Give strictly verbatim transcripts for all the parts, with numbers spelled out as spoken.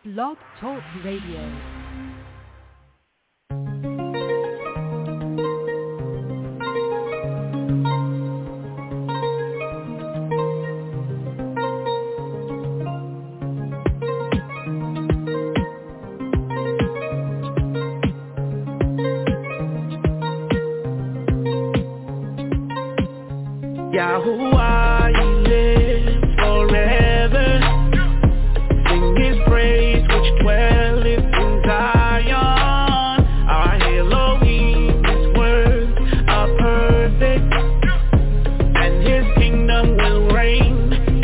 Blog Talk Radio. Yahuwah, He lives forever. Sing His praise, which dwelleth in Zion. Our Elohim, His words are perfect, and His kingdom will reign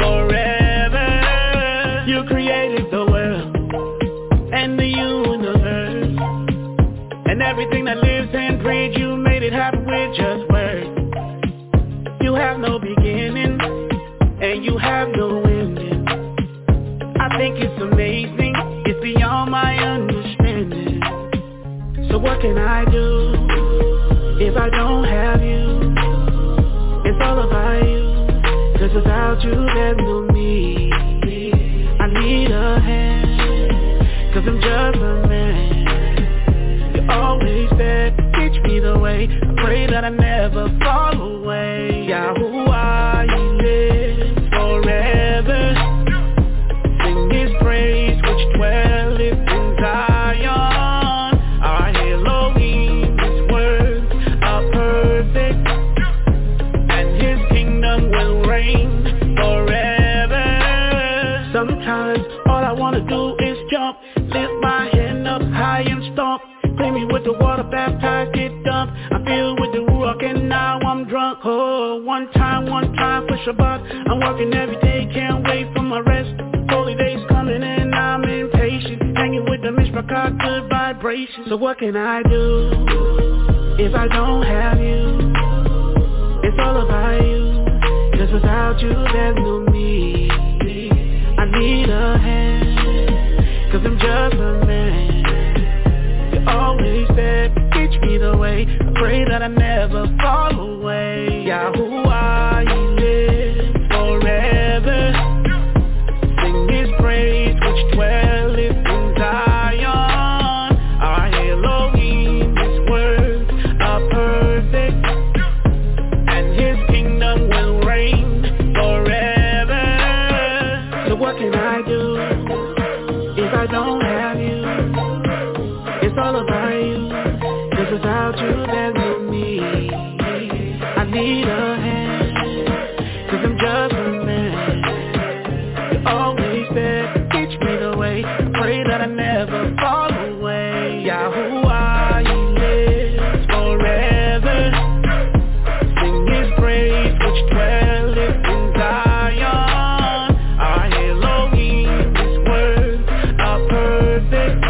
forever. You created the world and the universe, and everything that lives and breathes. You made it happen with just words. You have no beginning, and you have no ending. I think it's amazing, it's beyond my understanding. So what can I do if I don't have you? It's all about you, 'cause without you there's no me. I need a hand, 'cause I'm just a man. You're always there, teach me the way. I pray that I never fall away. Yahuwah, He lives forever. Sing His praise, which dwelleth in Zion. Our Elohim, His words are perfect, and His kingdom will reign forever. Sometimes all I wanna do is jump, lift my hand up high and stomp. Clean me with the water, baptized, get dumped. I feel with the Ruach and now I'm drunk. Oh, one time, one time for Shabbat. I'm working every day, can't wait for my rest. Holy days coming and I'm impatient. Hanging with the Mishpachah, good vibrations. So what can I do if I don't have you? It's all about you, 'cause without you there's no me. I need a hand, 'cause I'm just a man. Always there, teach me the way. I pray that I never fall away. Yahuwah, He lives forever. Sing His praise, which dwelleth in Zion. Our Elohim, His words are perfect, and His kingdom will reign forever. So what can I do if I don't have you? It's all about you, 'cause without you there's no me. I need a hand, 'cause I'm just a man. You're always there, teach me the way. I pray that I never fall away. Yahuwah, He lives forever. Sing His praise, which dwelleth in Zion. Our Elohim, His words are perfect,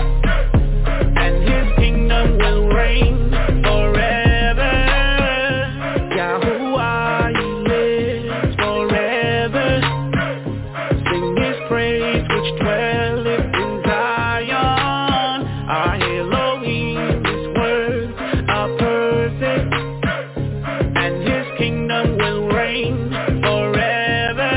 will reign forever. Yahuwah, He lives forever. Sing His praise, which dwelleth in Zion. Our Elohim, His words are perfect, and His kingdom will reign forever.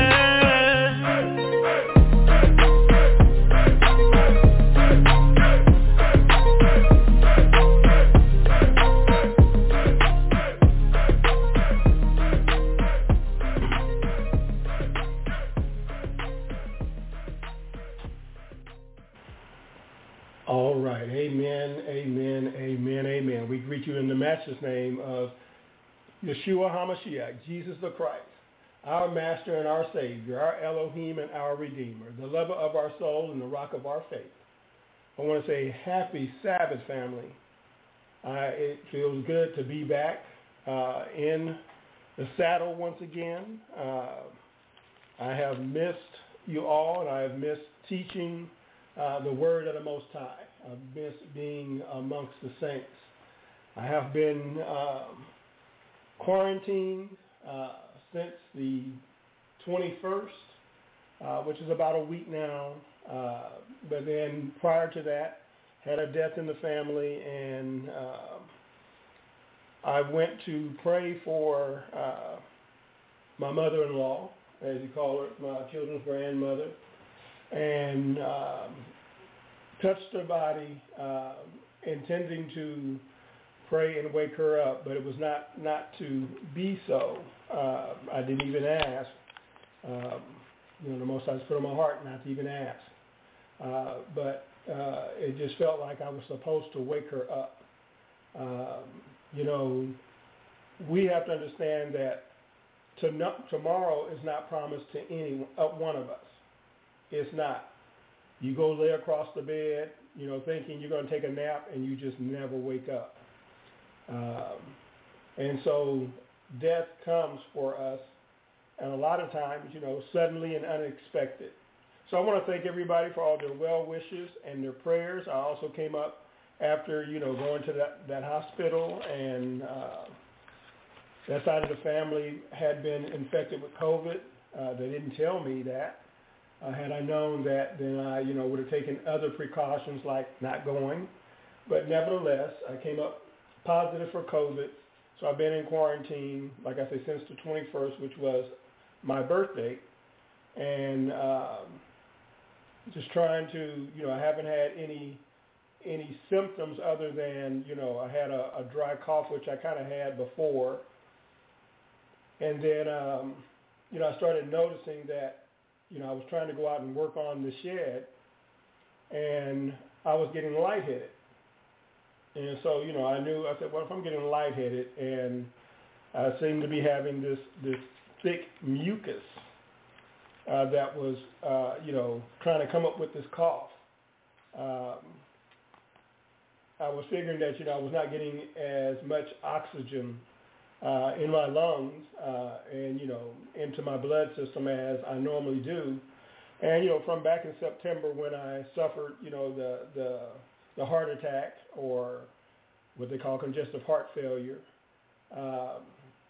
All right, amen, amen, amen, amen. We greet you in the matchless name of Yeshua HaMashiach, Jesus the Christ, our Master and our Savior, our Elohim and our Redeemer, the lover of our soul and the rock of our faith. I want to say happy Sabbath, family. Uh, it feels good to be back uh, in the saddle once again. Uh, I have missed you all, and I have missed teaching Uh, the word of the Most High. I've missed being amongst the saints. I have been um, quarantined uh, since the twenty-first, uh, which is about a week now. Uh, but then prior to that, had a death in the family, and uh, I went to pray for uh, my mother-in-law, as you call her, my children's grandmother. And um, touched her body, uh, intending to pray and wake her up, but it was not, not to be so. Uh, I didn't even ask. Um, you know, the Most High put on my heart not to even ask. Uh, but uh, it just felt like I was supposed to wake her up. Um, you know, we have to understand that to no, tomorrow is not promised to any uh, one of us. It's not. You go lay across the bed, you know, thinking you're going to take a nap, and you just never wake up. Um, and so death comes for us, and a lot of times, you know, suddenly and unexpected. So I want to thank everybody for all their well wishes and their prayers. I also came up after, you know, going to that, that hospital, and uh, that side of the family had been infected with COVID. Uh, they didn't tell me that. Uh, had I known that, then I, you know, would have taken other precautions like not going. But nevertheless, I came up positive for COVID, so I've been in quarantine, like I say, since the twenty-first, which was my birthday, and um, just trying to, you know, I haven't had any any symptoms other than, you know, I had a, a dry cough, which I kind of had before, and then, um, you know, I started noticing that, you know, I was trying to go out and work on the shed, and I was getting lightheaded. And so, you know, I knew, I said, well, if I'm getting lightheaded, and I seemed to be having this, this thick mucus uh, that was, uh, you know, trying to come up with this cough. Um, I was figuring that, you know, I was not getting as much oxygen uh, in my lungs uh, and, you know, into my blood system as I normally do. And, you know, from back in September when I suffered, you know, the, the the heart attack, or what they call congestive heart failure, um,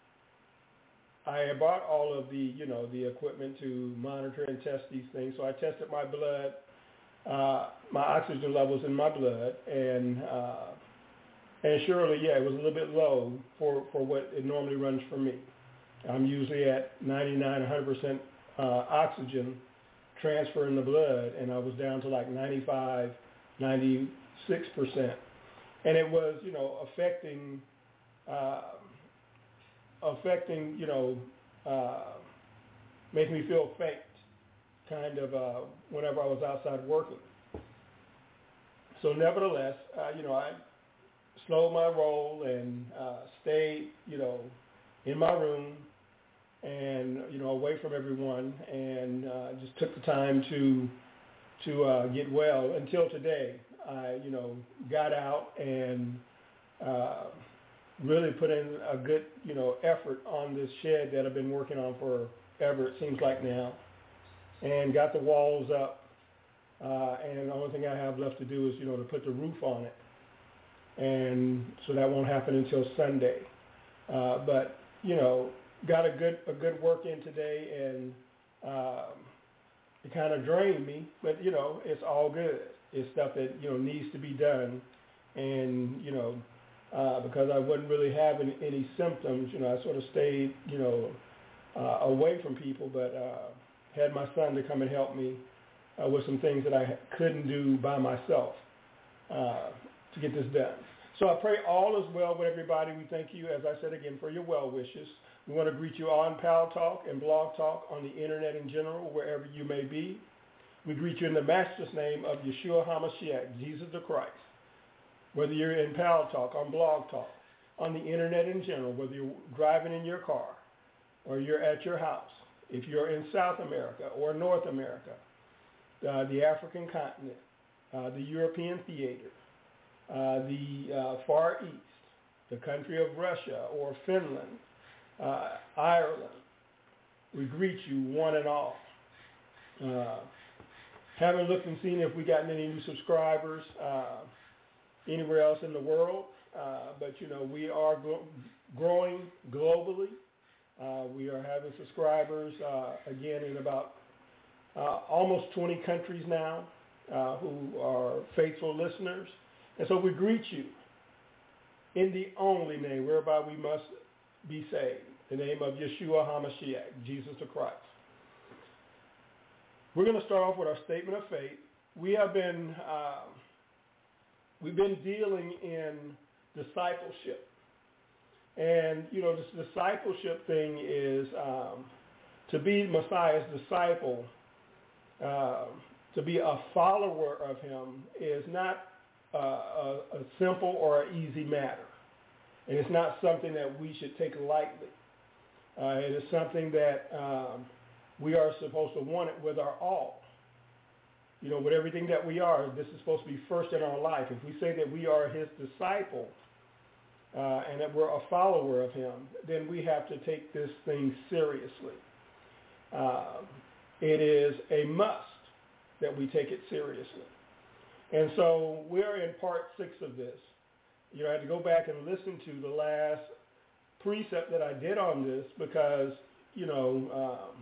I had bought all of the, you know, the equipment to monitor and test these things. So I tested my blood, uh, my oxygen levels in my blood, and uh, and surely, yeah, it was a little bit low for, for what it normally runs for me. I'm usually at ninety-nine, one hundred percent uh, oxygen transfer in the blood, and I was down to like ninety-five, ninety-six percent. And it was, you know, affecting, uh, affecting, you know, uh, making me feel faint, kind of, uh, whenever I was outside working. So nevertheless, uh, you know, I slowed my roll and uh, stayed, you know, in my room and, you know, away from everyone, and uh, just took the time to to uh, get well until today. I, you know, got out and uh, really put in a good, you know, effort on this shed that I've been working on forever, it seems like now, and got the walls up. Uh, and the only thing I have left to do is, you know, to put the roof on it. And so that won't happen until Sunday. Uh, but, you know, got a good a good work in today, and um, it kind of drained me, but, you know, it's all good. It's stuff that, you know, needs to be done. And, you know, uh, because I wasn't really having any symptoms, you know, I sort of stayed, you know, uh, away from people, but uh, had my son to come and help me uh, with some things that I couldn't do by myself uh, to get this done. So I pray all is well with everybody. We thank you, as I said again, for your well wishes. We want to greet you on Pal Talk and Blog Talk, on the internet in general, wherever you may be. We greet you in the Master's name of Yeshua HaMashiach, Jesus the Christ. Whether you're in Pal Talk, on Blog Talk, on the internet in general, whether you're driving in your car or you're at your house, if you're in South America or North America, uh, the African continent, uh, the European theater, uh, the uh, Far East, the country of Russia or Finland, uh, Ireland, we greet you one and all. Uh, haven't looked and seen if we gotten any new subscribers uh, anywhere else in the world, uh, but you know, we are gro- growing globally. Uh, we are having subscribers uh, again in about uh, almost twenty countries now uh, who are faithful listeners, and so we greet you in the only name whereby we must be saved, the name of Yeshua HaMashiach, Jesus the Christ. We're going to start off with our statement of faith. We have been uh, we've been dealing in discipleship. And, you know, this discipleship thing is um, to be Messiah's disciple, uh, to be a follower of him is not uh, a, a simple or an easy matter. And it's not something that we should take lightly. Uh, it is something that um, we are supposed to want it with our all. You know, with everything that we are, this is supposed to be first in our life. If we say that we are his disciple uh, and that we're a follower of him, then we have to take this thing seriously. Uh, it is a must that we take it seriously. And so we're in part six of this. You know, I had to go back and listen to the last precept that I did on this because, you know, um,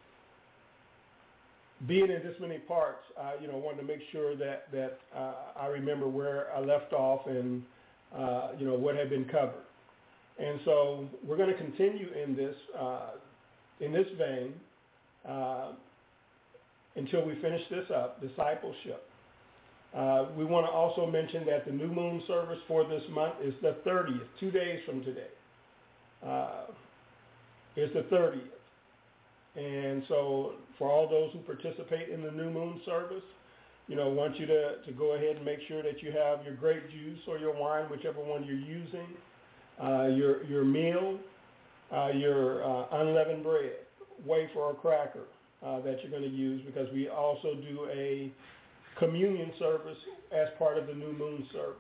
being in this many parts, I, you know, wanted to make sure that, that uh, I remember where I left off and, uh, you know, what had been covered. And so we're going to continue in this, uh, in this vein uh, until we finish this up, discipleship. Uh, we want to also mention that the new moon service for this month is the thirtieth, two days from today. Uh, it's the thirtieth. And so for all those who participate in the new moon service, you know, I want you to, to go ahead and make sure that you have your grape juice or your wine, whichever one you're using, uh, your, your meal, uh, your uh, unleavened bread, wafer or cracker uh, that you're going to use, because we also do a communion service as part of the new moon service.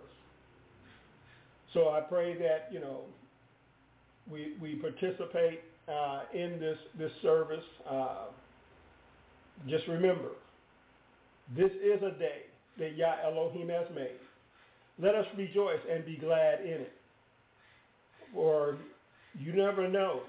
So I pray that, you know, we, we participate Uh, in this, this service. Uh, just remember, this is a day that Yah Elohim has made. Let us rejoice and be glad in it. For you never know.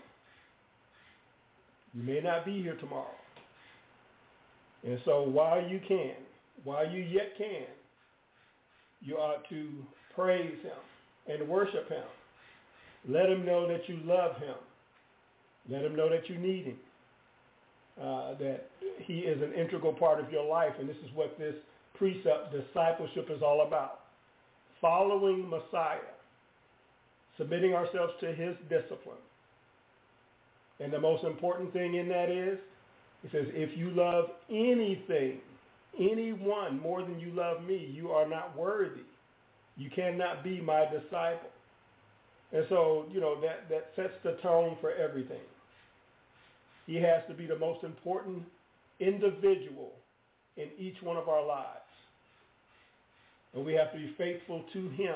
You may not be here tomorrow. And so while you can, while you yet can, you ought to praise him and worship him. Let him know that you love him. Let him know that you need him, uh, that he is an integral part of your life. And this is what this precept, discipleship, is all about. Following Messiah, submitting ourselves to his discipline. And the most important thing in that is, it says, if you love anything, anyone more than you love me, you are not worthy. You cannot be my disciple. And so, you know, that, that sets the tone for everything. He has to be the most important individual in each one of our lives. And we have to be faithful to him.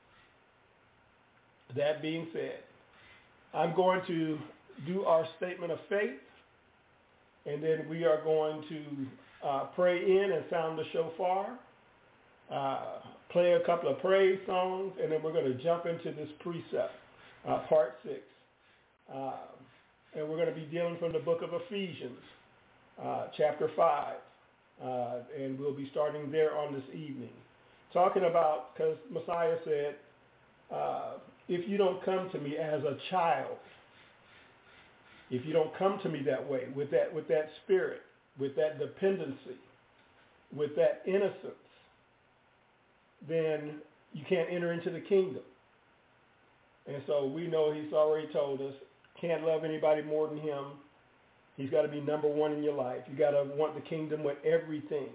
That being said, I'm going to do our statement of faith, and then we are going to uh, pray in and sound the shofar. Uh, play a couple of praise songs, and then we're going to jump into this precept, uh, part six. Uh, and we're going to be dealing from the book of Ephesians, uh, chapter five. Uh, and we'll be starting there on this evening. Talking about, because Messiah said, uh, if you don't come to me as a child, if you don't come to me that way, with that, with that spirit, with that dependency, with that innocence, then you can't enter into the kingdom. And so we know he's already told us, can't love anybody more than him. He's got to be number one in your life. You got to want the kingdom with everything,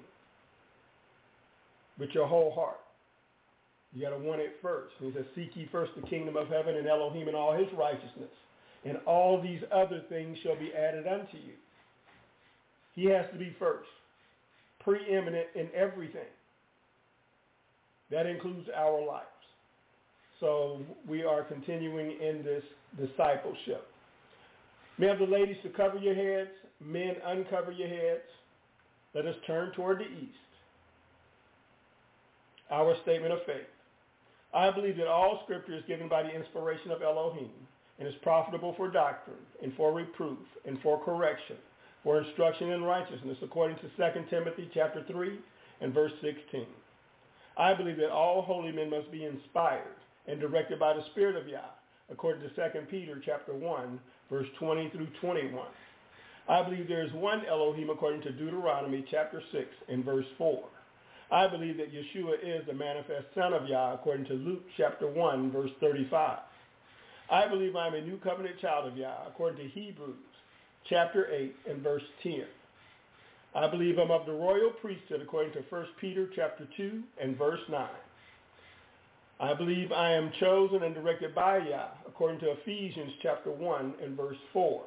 with your whole heart. You got to want it first. He says, seek ye first the kingdom of heaven and Elohim and all his righteousness, and all these other things shall be added unto you. He has to be first, preeminent in everything. That includes our lives. So we are continuing in this discipleship. May I have the ladies to cover your heads, men uncover your heads. Let us turn toward the east. Our statement of faith. I believe that all scripture is given by the inspiration of Elohim and is profitable for doctrine and for reproof and for correction, for instruction in righteousness, according to Second Timothy chapter three and verse sixteen. I believe that all holy men must be inspired and directed by the Spirit of Yah, according to Second Peter chapter one, verse twenty through twenty-one. I believe there is one Elohim, according to Deuteronomy chapter six and verse four. I believe that Yeshua is the manifest Son of Yah, according to Luke chapter one, verse thirty-five. I believe I am a new covenant child of Yah, according to Hebrews chapter eight and verse ten. I believe I'm of the royal priesthood, according to First Peter chapter two and verse nine. I believe I am chosen and directed by Yah, according to Ephesians chapter one and verse four.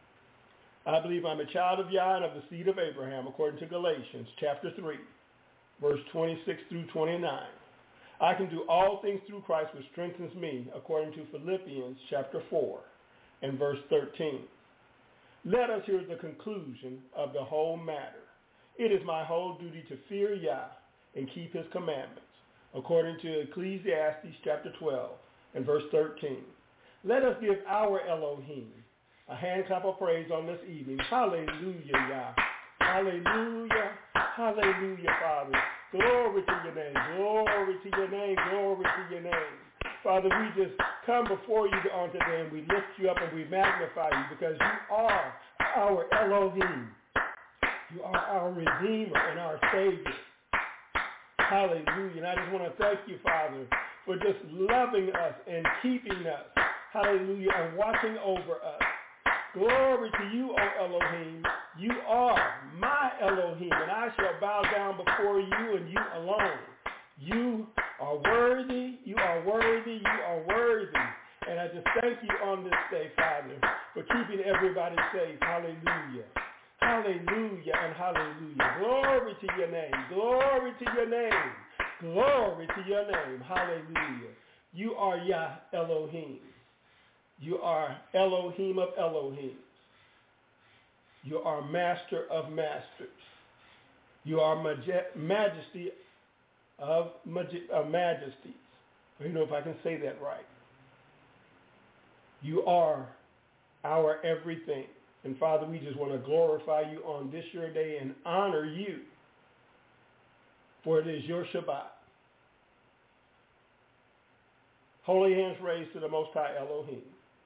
I believe I'm a child of Yah and of the seed of Abraham, according to Galatians chapter three, verse twenty-six through twenty-nine. I can do all things through Christ which strengthens me, according to Philippians chapter four and verse thirteen. Let us hear the conclusion of the whole matter. It is my whole duty to fear Yah and keep his commandments, according to Ecclesiastes chapter twelve and verse thirteen. Let us give our Elohim a hand clap of praise on this evening. Hallelujah, Yah. Hallelujah. Hallelujah, Father. Glory to your name. Glory to your name. Glory to your name. Father, we just come before you on today and we lift you up and we magnify you because you are our Elohim. You are our Redeemer and our Savior. Hallelujah. And I just want to thank you, Father, for just loving us and keeping us. Hallelujah. And watching over us. Glory to you, O Elohim. You are my Elohim, and I shall bow down before you and you alone. You are worthy. You are worthy. You are worthy. And I just thank you on this day, Father, for keeping everybody safe. Hallelujah. Hallelujah and hallelujah. Glory to your name. Glory to your name. Glory to your name. Hallelujah. You are Yah Elohim. You are Elohim of Elohims. You are Master of Masters. You are maj- Majesty of, maj- of Majesties. I don't know if I can say that right. You are our everything. And Father, we just want to glorify you on this your day and honor you, for it is your Shabbat. Holy hands raised to the Most High Elohim.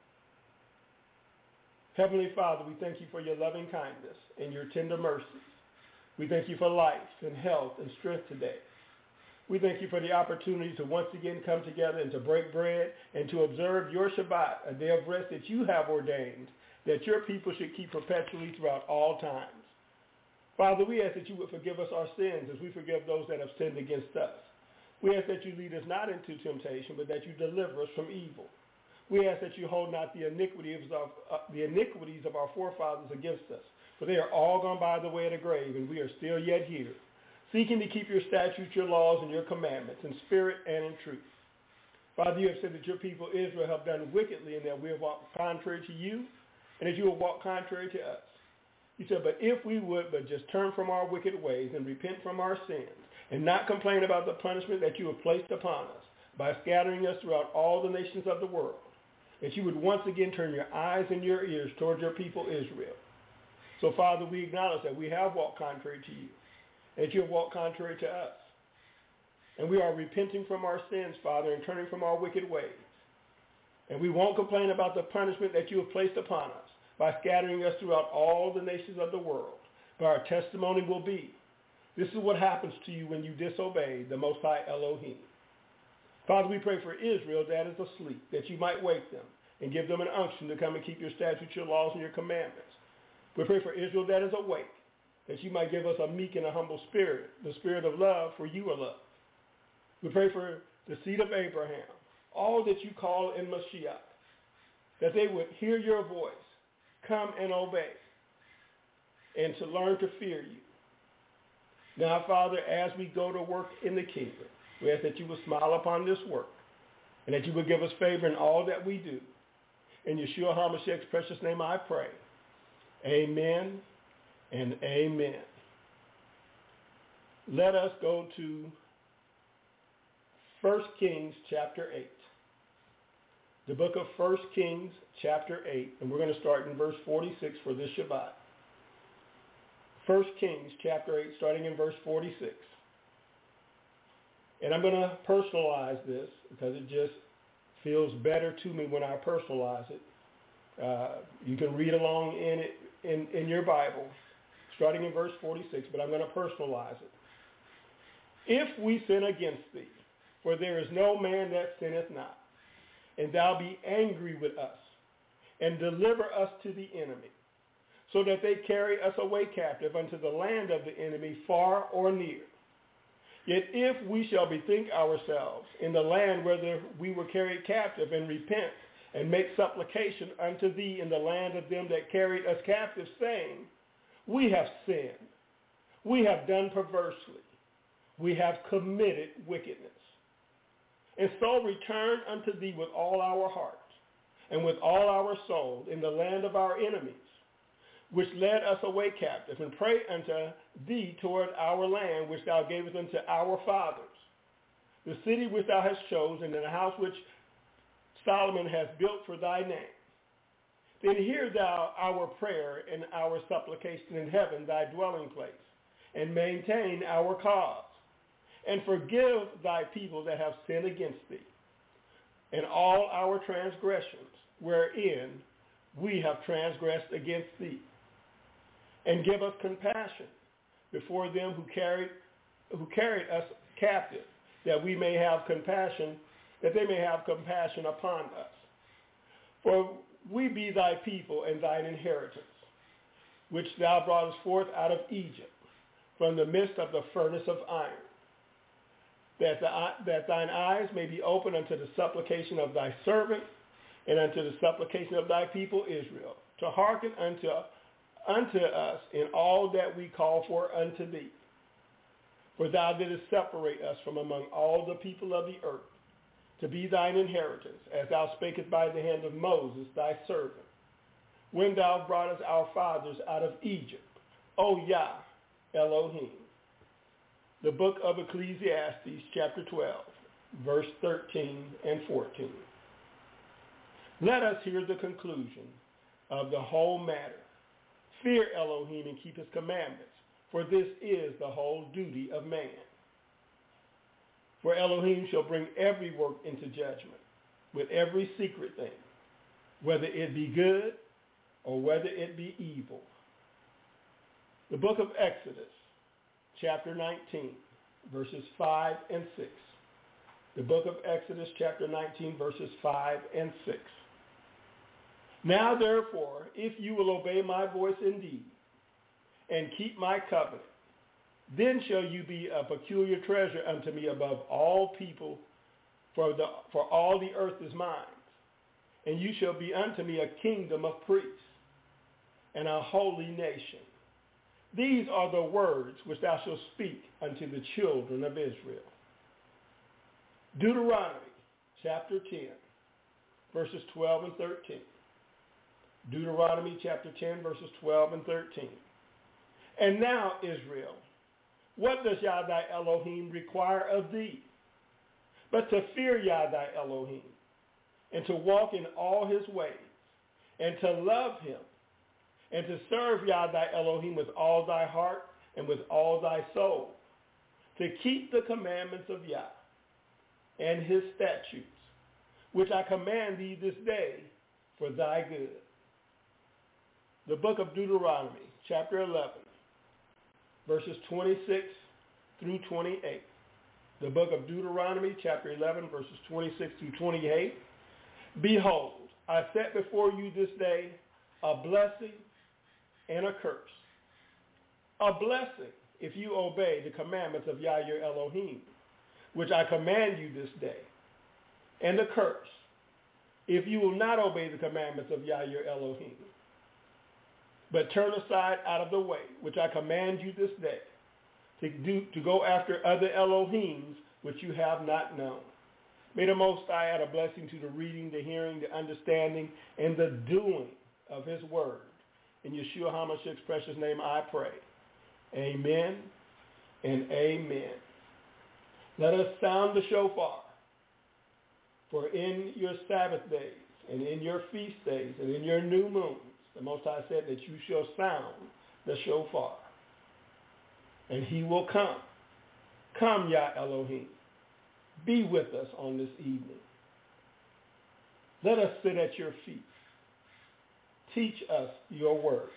Heavenly Father, we thank you for your loving kindness and your tender mercies. We thank you for life and health and strength today. We thank you for the opportunity to once again come together and to break bread and to observe your Shabbat, a day of rest that you have ordained, that your people should keep perpetually throughout all times. Father, we ask that you would forgive us our sins as we forgive those that have sinned against us. We ask that you lead us not into temptation, but that you deliver us from evil. We ask that you hold not the iniquities of, uh, the iniquities of our forefathers against us, for they are all gone by the way of the grave, and we are still yet here, seeking to keep your statutes, your laws, and your commandments in spirit and in truth. Father, you have said that your people Israel have done wickedly and that we have walked contrary to you, and that you have walked contrary to us. You said, but if we would but just turn from our wicked ways and repent from our sins, and not complain about the punishment that you have placed upon us by scattering us throughout all the nations of the world, that you would once again turn your eyes and your ears towards your people Israel. So, Father, we acknowledge that we have walked contrary to you, that you have walked contrary to us. And we are repenting from our sins, Father, and turning from our wicked ways. And we won't complain about the punishment that you have placed upon us by scattering us throughout all the nations of the world. But our testimony will be, this is what happens to you when you disobey the Most High Elohim. Father, we pray for Israel that is asleep, that you might wake them and give them an unction to come and keep your statutes, your laws, and your commandments. We pray for Israel that is awake, that you might give us a meek and a humble spirit, the spirit of love, for you are love. We pray for the seed of Abraham, all that you call in Mashiach, that they would hear your voice, come and obey, and to learn to fear you. Now, Father, as we go to work in the kingdom, we ask that you would smile upon this work and that you would give us favor in all that we do. In Yeshua HaMashiach's precious name I pray. Amen and amen. Let us go to First Kings chapter eight. The book of First Kings chapter eight, and we're going to start in verse forty-six for this Shabbat. First Kings chapter eight, starting in verse forty-six. And I'm going to personalize this because it just feels better to me when I personalize it. Uh, you can read along in it in, in your Bible, starting in verse forty-six, but I'm going to personalize it. if we sin against thee, for there is no man that sinneth not, and thou be angry with us, and deliver us to the enemy, so that they carry us away captive unto the land of the enemy, far or near. Yet if we shall bethink ourselves in the land whither we were carried captive, and repent, and make supplication unto thee in the land of them that carried us captive, saying, we have sinned, we have done perversely, we have committed wickedness, and so return unto thee with all our heart, and with all our soul in the land of our enemies, which led us away captive, and pray unto thee toward our land, which thou gavest unto our fathers, the city which thou hast chosen, and the house which Solomon has built for thy name. Then hear thou our prayer and our supplication in heaven, thy dwelling place, and maintain our cause, and forgive thy people that have sinned against thee, and all our transgressions wherein we have transgressed against thee, and give us compassion before them who carried who carried us captive, that we may have compassion, that they may have compassion upon us. For we be thy people and thine inheritance, which thou broughtest forth out of Egypt, from the midst of the furnace of iron, that, the, that thine eyes may be open unto the supplication of thy servant, and unto the supplication of thy people Israel, to hearken unto, unto us in all that we call for unto thee. For thou didst separate us from among all the people of the earth, to be thine inheritance, as thou spakest by the hand of Moses thy servant, when thou broughtest our fathers out of Egypt, O Yah Elohim. The book of Ecclesiastes, chapter twelve, verse thirteen and fourteen. Let us hear the conclusion of the whole matter. Fear Elohim and keep his commandments, for this is the whole duty of man. For Elohim shall bring every work into judgment, with every secret thing, whether it be good or whether it be evil. The book of Exodus, chapter nineteen, verses five and six. The book of Exodus, chapter nineteen, verses five and six. Now therefore, if you will obey my voice indeed, and keep my covenant, then shall you be a peculiar treasure unto me above all people, for, the, for all the earth is mine. And you shall be unto me a kingdom of priests, and a holy nation. These are the words which thou shalt speak unto the children of Israel. Deuteronomy chapter ten, verses twelve and thirteen. Deuteronomy chapter ten, verses twelve and thirteen. And now, Israel, what does Yah thy Elohim require of thee? But to fear Yah thy Elohim, and to walk in all his ways, and to love him, and to serve Yah thy Elohim with all thy heart and with all thy soul, to keep the commandments of Yah and his statutes, which I command thee this day for thy good. The book of Deuteronomy, chapter eleven, verses twenty-six through twenty-eight. The book of Deuteronomy, chapter eleven, verses twenty-six through twenty-eight. Behold, I set before you this day a blessing and a curse. A blessing if you obey the commandments of Yah your Elohim, which I command you this day. And a curse if you will not obey the commandments of Yah your Elohim, but turn aside out of the way, which I command you this day, to do to go after other Elohims which you have not known. May the Most High add a blessing to the reading, the hearing, the understanding, and the doing of his word. In Yeshua HaMashiach's precious name I pray. Amen and amen. Let us sound the shofar, for in your Sabbath days and in your feast days and in your new moons, the Most High said that you shall sound the shofar, and he will come. Come, Yah Elohim. Be with us on this evening. Let us sit at your feet. Teach us your word.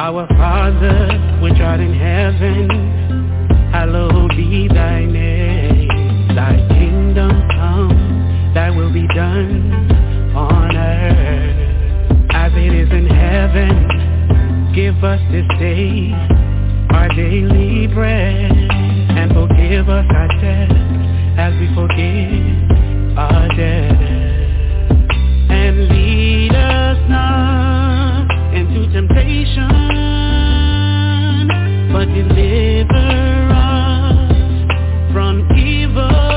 Our Father, which art in heaven, hallowed be thy name. Thy kingdom come, thy will be done on earth as it is in heaven. Give us this day our daily bread, and forgive us our debts as we forgive our debtors. And lead us not into temptation, but deliver us from evil.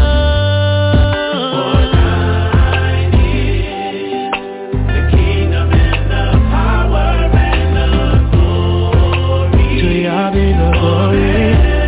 For thine is the kingdom and the power and the glory. To Yah be the glory.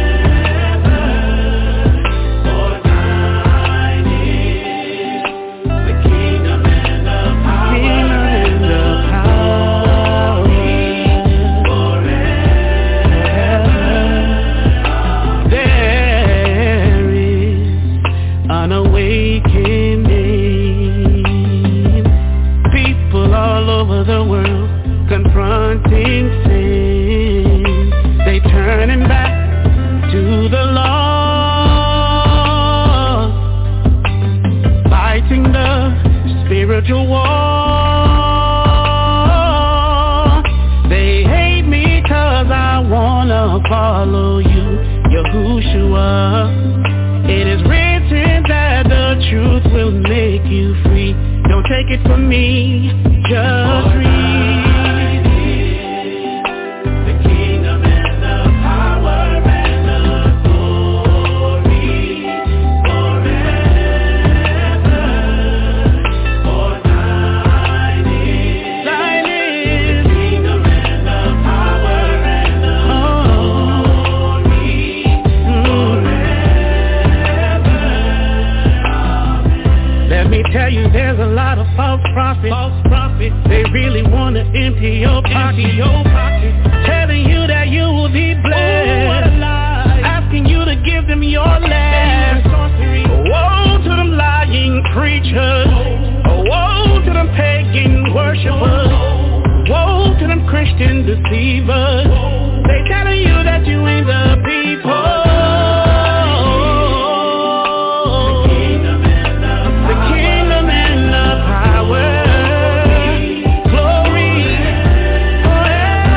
Confronting sin, they turning back to the law, fighting the spiritual war. They hate me 'cause I wanna follow you, Yahushua. It is written that the truth will make you free. Don't take it from me, just read. Tell you there's a lot of false prophets, false prophets. They really want to empty your pocket, empty your pocket. Telling you that you will be blessed. Oh, what a lie. Asking you to give them your last. Woe to them lying preachers. Oh, woe to them pagan worshipers. Woe to them Christian deceivers. They telling you that you ain't the people. Power, glory, forever.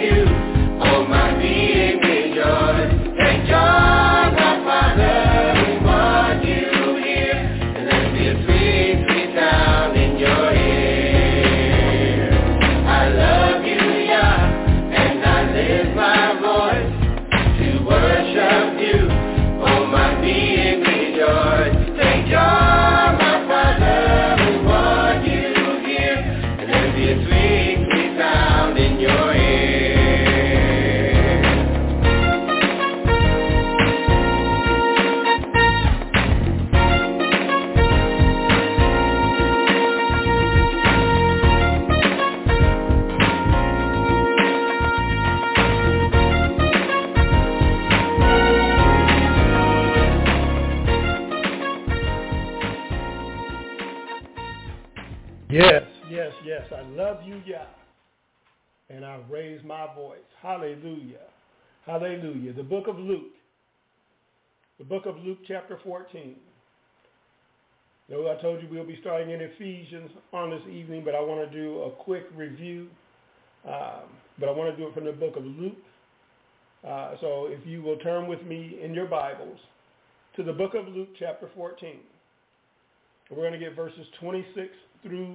you. Oh, my being rejoice. Take joy, my Father, we want you here. And let me a sweet, sweet sound in your ear. I love you, Yah, and I lift my voice to worship you. Oh, my being rejoice. Take joy, my Father, we want you here. And let me a sweet, sweet sound in your ear. Yes, yes, yes. I love you, Yah. And I raise my voice. Hallelujah. Hallelujah. The book of Luke. The book of Luke chapter fourteen. Though I told you we'll be starting in Ephesians on this evening, but I want to do a quick review. Um, but I want to do it from the book of Luke. Uh, so if you will turn with me in your Bibles to the book of Luke chapter fourteen. We're going to get verses twenty-six through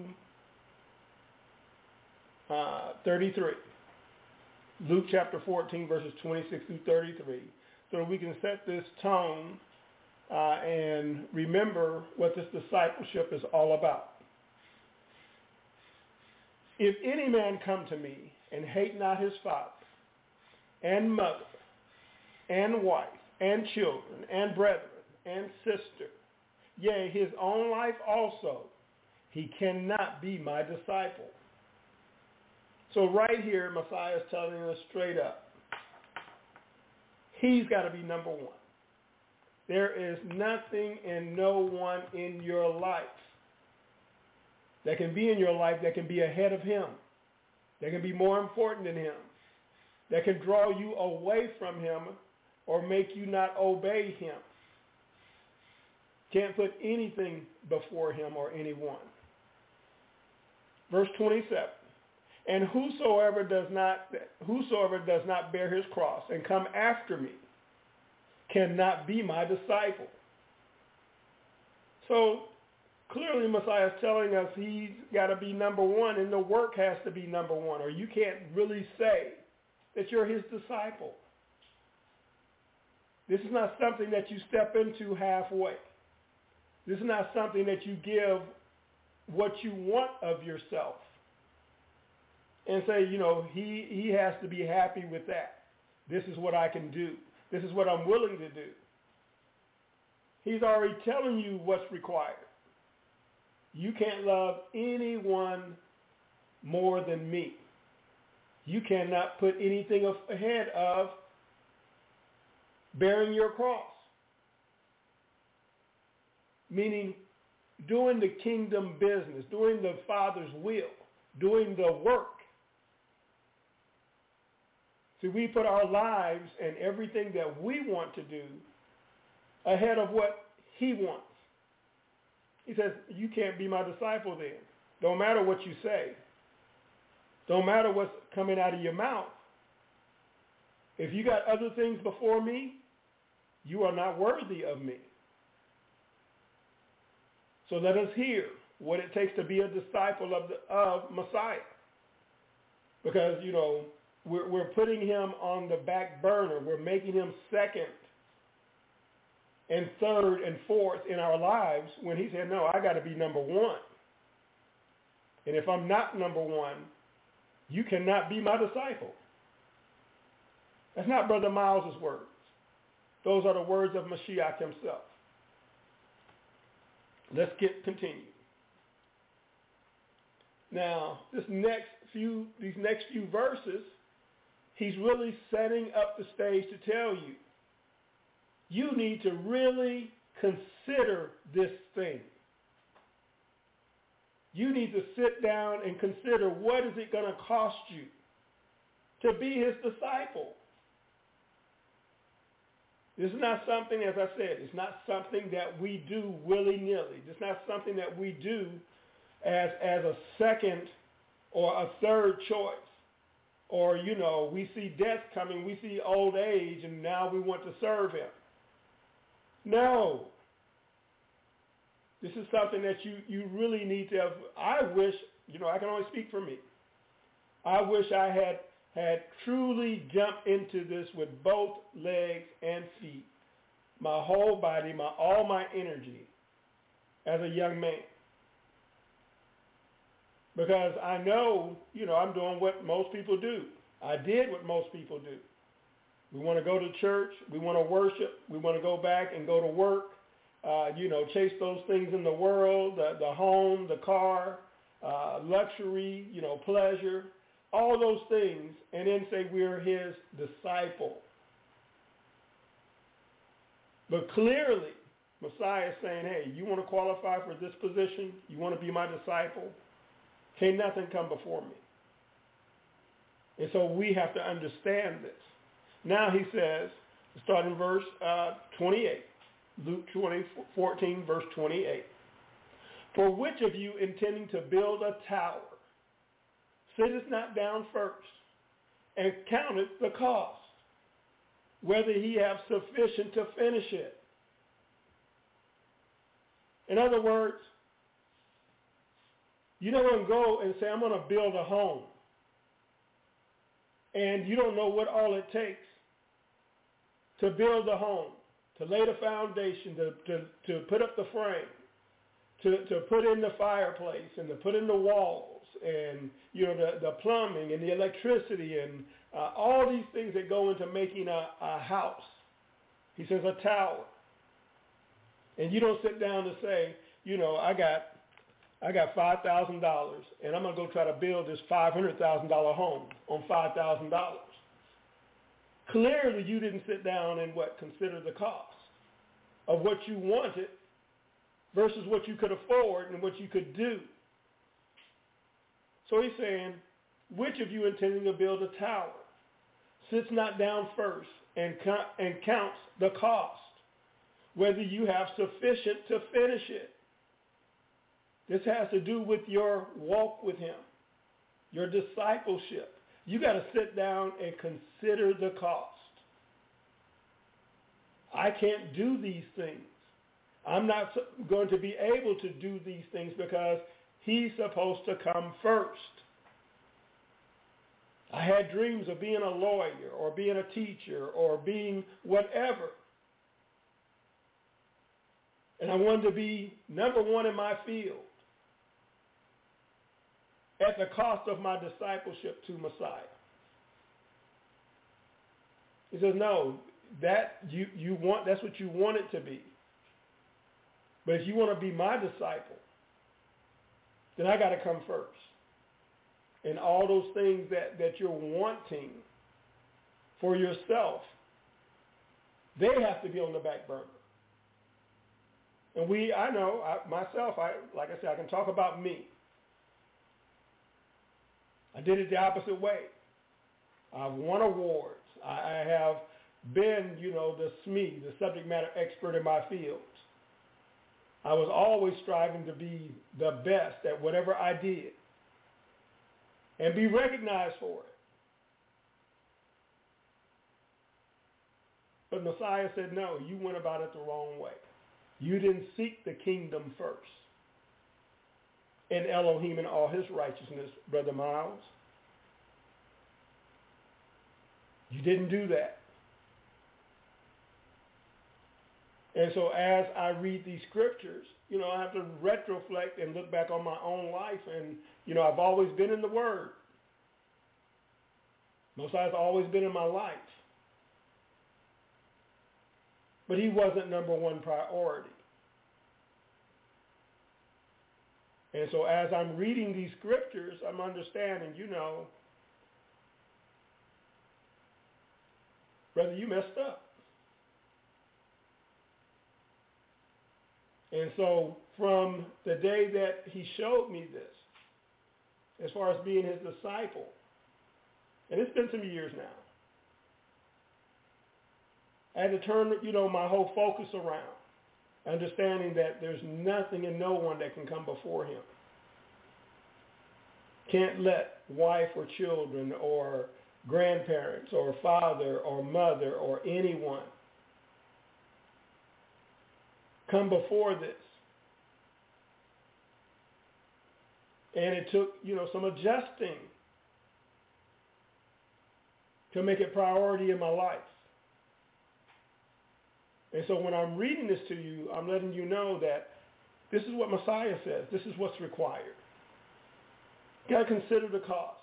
uh, thirty-three. Luke chapter fourteen, verses twenty-six through thirty-three. So we can set this tone uh, and remember what this discipleship is all about. If any man come to me and hate not his father and mother and wife and children and brethren and sister, yea, his own life also, he cannot be my disciple. So right here, Messiah is telling us straight up, he's got to be number one. There is nothing and no one in your life that can be in your life that can be ahead of him, that can be more important than him, that can draw you away from him or make you not obey him. Can't put anything before him or anyone. Verse twenty-seven. And whosoever does not whosoever does not bear his cross and come after me cannot be my disciple. So clearly Messiah is telling us he's got to be number one, and the work has to be number one, or you can't really say that you're his disciple. This is not something that you step into halfway. This is not something that you give what you want of yourself and say, you know, he, he has to be happy with that. This is what I can do. This is what I'm willing to do. He's already telling you what's required. You can't love anyone more than me. You cannot put anything ahead of bearing your cross. Meaning doing the kingdom business, doing the Father's will, doing the work. See, we put our lives and everything that we want to do ahead of what he wants. He says, you can't be my disciple then. Don't matter what you say. Don't matter what's coming out of your mouth. If you got other things before me, you are not worthy of me. So let us hear what it takes to be a disciple of the, of Messiah. Because, you know, we're, we're putting him on the back burner. We're making him second and third and fourth in our lives when he said, no, I got to be number one. And if I'm not number one, you cannot be my disciple. That's not Brother Miles' words. Those are the words of Mashiach himself. Let's get continued. Now, this next few, these next few verses, he's really setting up the stage to tell you, you need to really consider this thing. You need to sit down and consider what is it going to cost you to be his disciple. This is not something, as I said, it's not something that we do willy-nilly. It's not something that we do as, as a second or a third choice. Or, you know, we see death coming, we see old age, and now we want to serve him. No. This is something that you, you really need to have. I wish, you know, I can only speak for me. I wish I had had truly jumped into this with both legs and feet, my whole body, my all my energy as a young man. Because I know, you know, I'm doing what most people do. I did what most people do. We want to go to church. We want to worship. We want to go back and go to work. Uh, you know, chase those things in the world, the, the home, the car, uh, luxury, you know, pleasure, all those things, and then say we're his disciple. But clearly, Messiah is saying, hey, you want to qualify for this position? You want to be my disciple? Can't nothing come before me. And so we have to understand this. Now he says, starting in verse uh, twenty-eight, Luke twenty, fourteen, verse twenty-eight. For which of you intending to build a tower, sitteth not down first, and counteth the cost, whether he have sufficient to finish it? In other words, you don't want to go and say, I'm going to build a home, and you don't know what all it takes to build a home, to lay the foundation, to, to, to put up the frame, to, to put in the fireplace, and to put in the walls, and you know the, the plumbing and the electricity, and uh, all these things that go into making a, a house. He says a tower. And you don't sit down to say, you know, I got I got five thousand dollars, and I'm going to go try to build this five hundred thousand dollars home on five thousand dollars. Clearly, you didn't sit down and, what, consider the cost of what you wanted versus what you could afford and what you could do. So he's saying, which of you intending to build a tower sits not down first and, and counts the cost, whether you have sufficient to finish it? This has to do with your walk with him, your discipleship. You got to sit down and consider the cost. I can't do these things. I'm not going to be able to do these things because he's supposed to come first. I had dreams of being a lawyer or being a teacher or being whatever. And I wanted to be number one in my field at the cost of my discipleship to Messiah. He says, no, that you, you want that's what you want it to be. But if you want to be my disciple, then I got to come first. And all those things that, that you're wanting for yourself, they have to be on the back burner. And we, I know, I, myself, I like I said, I can talk about me. I did it the opposite way. I've won awards. I, I have been, you know, the S M E, the subject matter expert in my field. I was always striving to be the best at whatever I did and be recognized for it. But Messiah said, no, you went about it the wrong way. You didn't seek the kingdom first. And Elohim and all his righteousness, Brother Miles. You didn't do that. And so as I read these scriptures, you know, I have to retroflect and look back on my own life. And, you know, I've always been in the Word. Messiah's always been in my life. But he wasn't number one priority. And so as I'm reading these scriptures, I'm understanding, you know, brother, you messed up. And so from the day that he showed me this, as far as being his disciple, and it's been some years now, I had to turn, you know, my whole focus around, understanding that there's nothing and no one that can come before him. Can't let wife or children or grandparents or father or mother or anyone come before this. And it took, you know, some adjusting to make it priority in my life. And so when I'm reading this to you, I'm letting you know that this is what Messiah says. This is what's required. You got to consider the cost.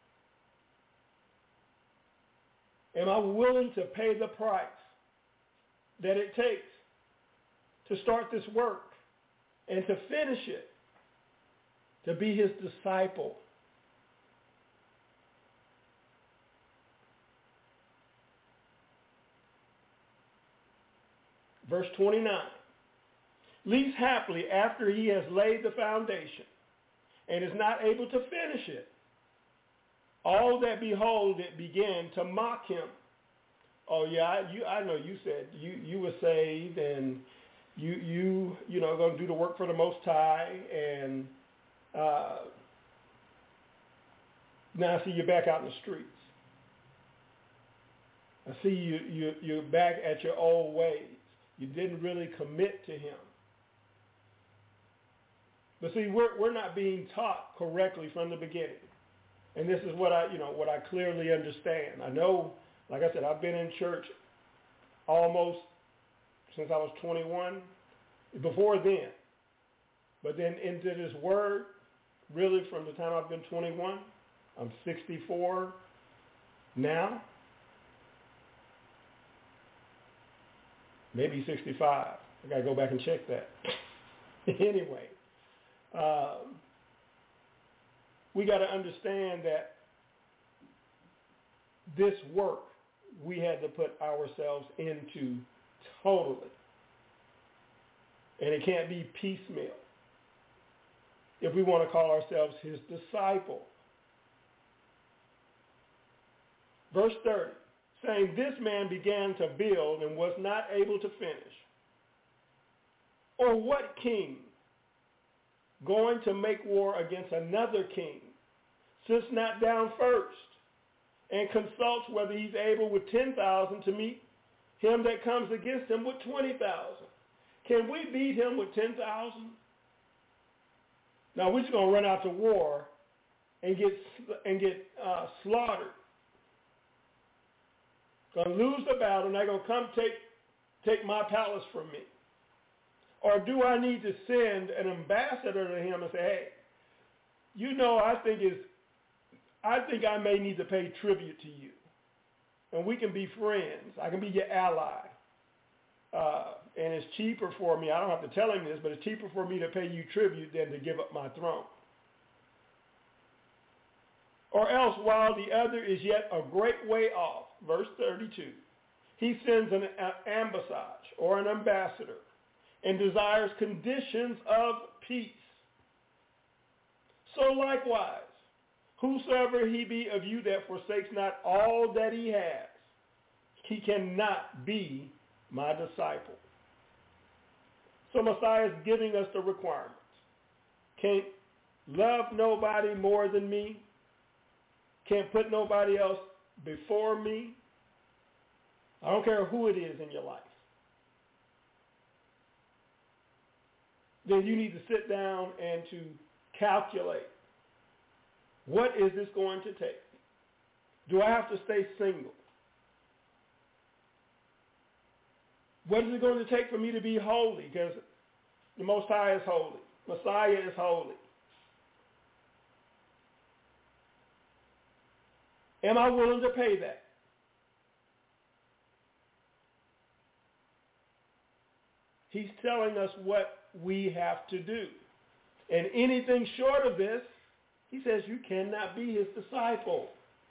Am I willing to pay the price that it takes to start this work and to finish it, to be his disciple? Verse twenty-nine. Least happily, after he has laid the foundation and is not able to finish it, all that behold it begin to mock him. Oh yeah, I, you, I know you said you, you were saved and you you you know going to do the work for the Most High, and uh, now I see you back out in the streets. I see you you you're back at your old ways. You didn't really commit to him. But see, we're we're not being taught correctly from the beginning. And this is what I, you know, what I clearly understand. I know, like I said, I've been in church almost since I was twenty-one, before then. But then into this word, really from the time I've been twenty-one, I'm sixty-four now. Maybe sixty-five. I got to go back and check that. Anyway, um, we got to understand that this work we had to put ourselves into totally. And it can't be piecemeal if we want to call ourselves his disciple. Verse thirty, saying, this man began to build and was not able to finish. Or what king, going to make war against another king, sits not down first and consults whether he's able with ten thousand to meet him that comes against him with twenty thousand? Can we beat him with ten thousand? Now we're just going to run out to war and get and get uh, slaughtered. Going to lose the battle, and they're going to come take take my palace from me. Or do I need to send an ambassador to him and say, hey, you know, I think it's, I think I may need to pay tribute to you, and we can be friends. I can be your ally, uh, and it's cheaper for me. I don't have to tell him this, but it's cheaper for me to pay you tribute than to give up my throne. Or else, while the other is yet a great way off, verse thirty-two, he sends an ambassage or an ambassador and desires conditions of peace. So likewise, whosoever he be of you that forsakes not all that he has, he cannot be my disciple. So Messiah is giving us the requirements. Can't love nobody more than me. Can't put nobody else before me. I don't care who it is in your life. Then you need to sit down and to calculate, what is this going to take? Do I have to stay single? What is it going to take for me to be holy? Because the Most High is holy. Messiah is holy. Am I willing to pay that? He's telling us what we have to do. And anything short of this, he says you cannot be his disciple.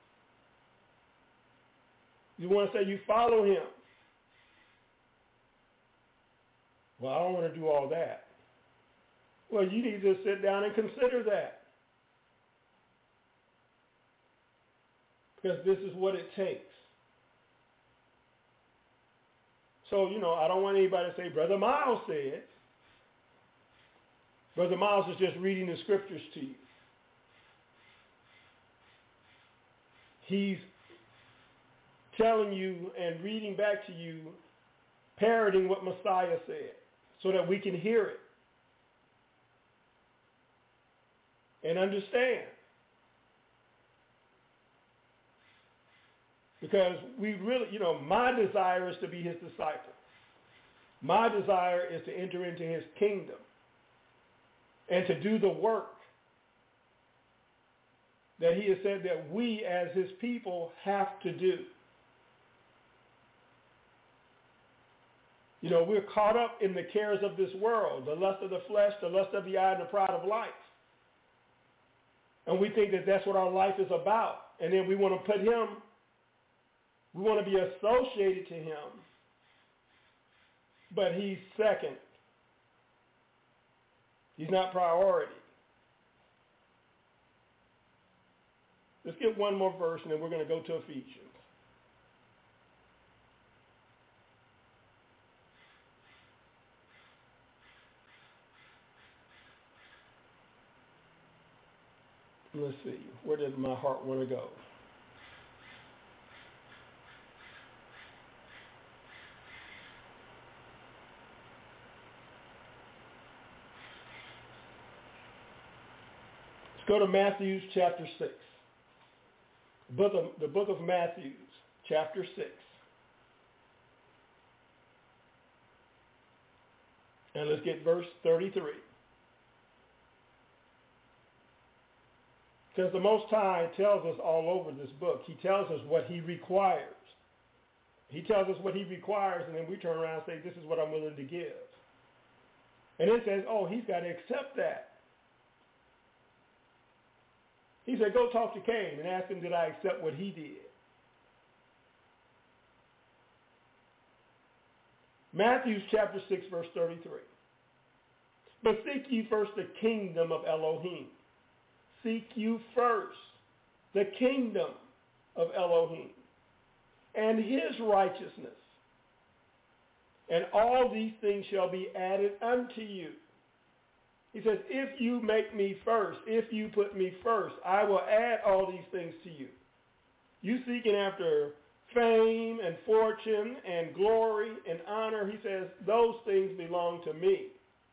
You want to say you follow him. Well, I don't want to do all that. Well, you need to sit down and consider that. Because this is what it takes. So, you know, I don't want anybody to say, Brother Miles said. Brother Miles is just reading the scriptures to you. He's telling you and reading back to you, parroting what Messiah said so that we can hear it and understand. Because we really, you know, my desire is to be his disciple. My desire is to enter into his kingdom and to do the work that he has said that we as his people have to do. You know, we're caught up in the cares of this world, the lust of the flesh, the lust of the eye, and the pride of life. And we think that that's what our life is about. And then we want to put him, we want to be associated to him, but he's second. He's not priority. Let's get one more verse, and then we're going to go to Ephesians. Let's see. Where did my heart want to go? Let's go to Matthew chapter six. Book of, the book of Matthew, chapter six. And let's get verse thirty-three. Because the Most High tells us all over this book, he tells us what he requires. He tells us what he requires, and then we turn around and say, this is what I'm willing to give. And it says, oh, he's got to accept that. He said, go talk to Cain and ask him, did I accept what he did? Matthew chapter six, verse thirty-three. But seek ye first the kingdom of Elohim. Seek you first the kingdom of Elohim and his righteousness. And all these things shall be added unto you. He says, if you make me first, if you put me first, I will add all these things to you. You seeking after fame and fortune and glory and honor, he says, those things belong to me.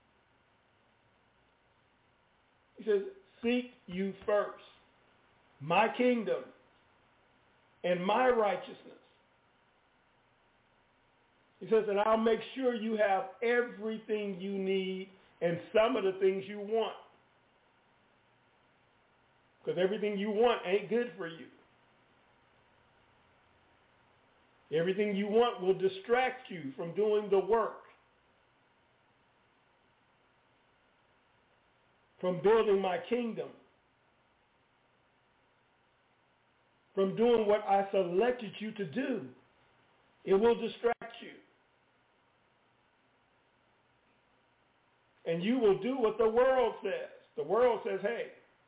He says, seek you first my kingdom and my righteousness. He says, and I'll make sure you have everything you need and some of the things you want. Because everything you want ain't good for you. Everything you want will distract you from doing the work, from building my kingdom, from doing what I selected you to do. It will distract you. And you will do what the world says. The world says, hey,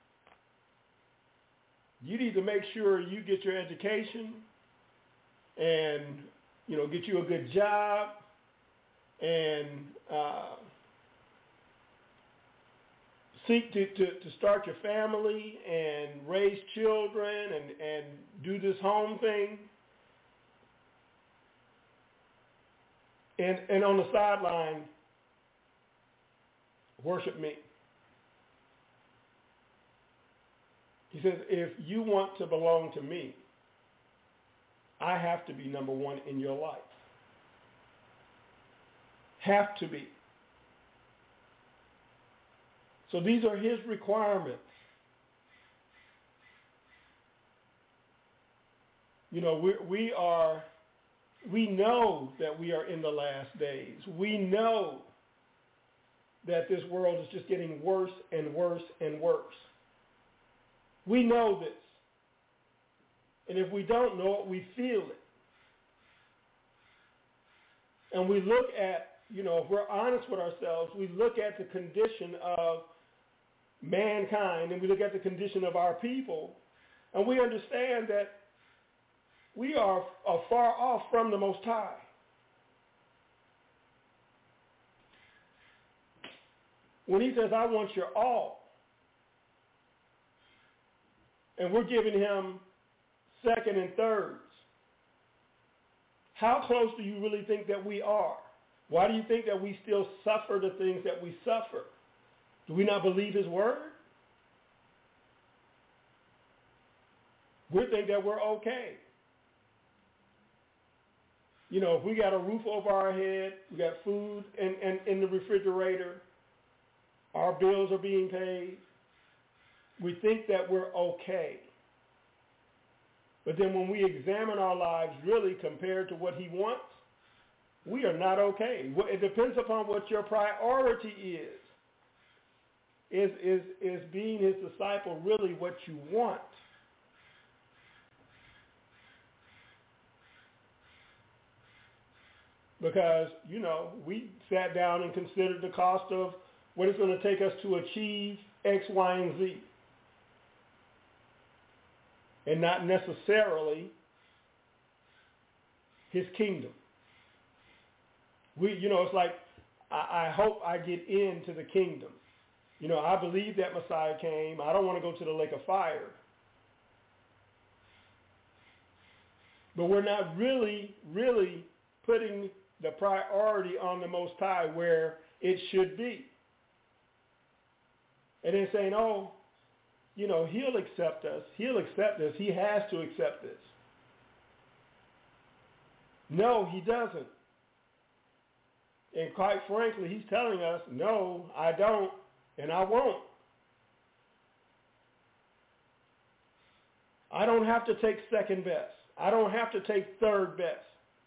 you need to make sure you get your education and, you know, get you a good job and uh, seek to, to, to start your family and raise children and, and do this home thing. And, and on the sideline, worship me. He says, if you want to belong to me, I have to be number one in your life. Have to be. So these are his requirements. You know, we, we are, we know that we are in the last days. We know that this world is just getting worse and worse and worse. We know this. And if we don't know it, we feel it. And we look at, you know, if we're honest with ourselves, we look at the condition of mankind and we look at the condition of our people, and we understand that we are, are far off from the Most High. When he says, I want your all, and we're giving him second and thirds, How close do you really think that we are? Why do you think that we still suffer the things that we suffer? Do we not believe his word? We think that we're okay. You know, if we got a roof over our head, we got food in, in, in the refrigerator, our bills are being paid, we think that we're okay. But then when we examine our lives really compared to what he wants, we are not okay. It depends upon what your priority is. Is, is, is being his disciple really what you want? Because, you know, we sat down and considered the cost of what it's going to take us to achieve X, Y, and Z. And not necessarily his kingdom. We, you know, it's like, I, I hope I get into the kingdom. You know, I believe that Messiah came. I don't want to go to the lake of fire. But we're not really, really putting the priority on the Most High where it should be. And then saying, oh, you know, he'll accept us. He'll accept us. He has to accept this. No, he doesn't. And quite frankly, he's telling us, no, I don't, and I won't. I don't have to take second best. I don't have to take third best.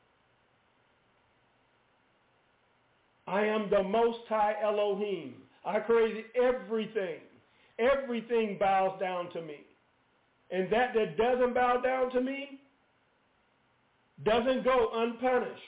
I am the Most High Elohim. I created everything. Everything bows down to me. And that that doesn't bow down to me doesn't go unpunished.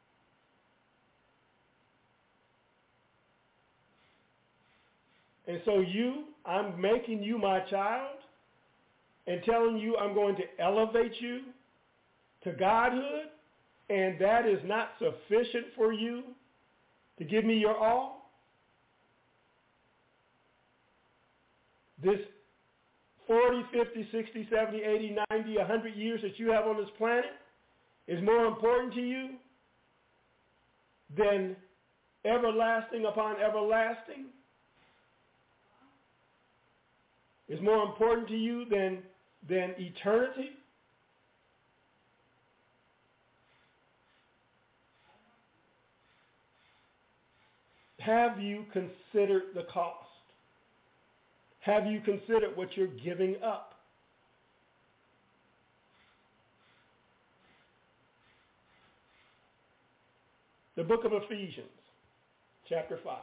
And so you, I'm making you my child and telling you I'm going to elevate you to godhood, and that is not sufficient for you to give me your all? This forty, fifty, sixty, seventy, eighty, ninety, one hundred years that you have on this planet is more important to you than everlasting upon everlasting? Is more important to you than, than eternity? Have you considered the cost? Have you considered what you're giving up? The book of Ephesians, chapter five.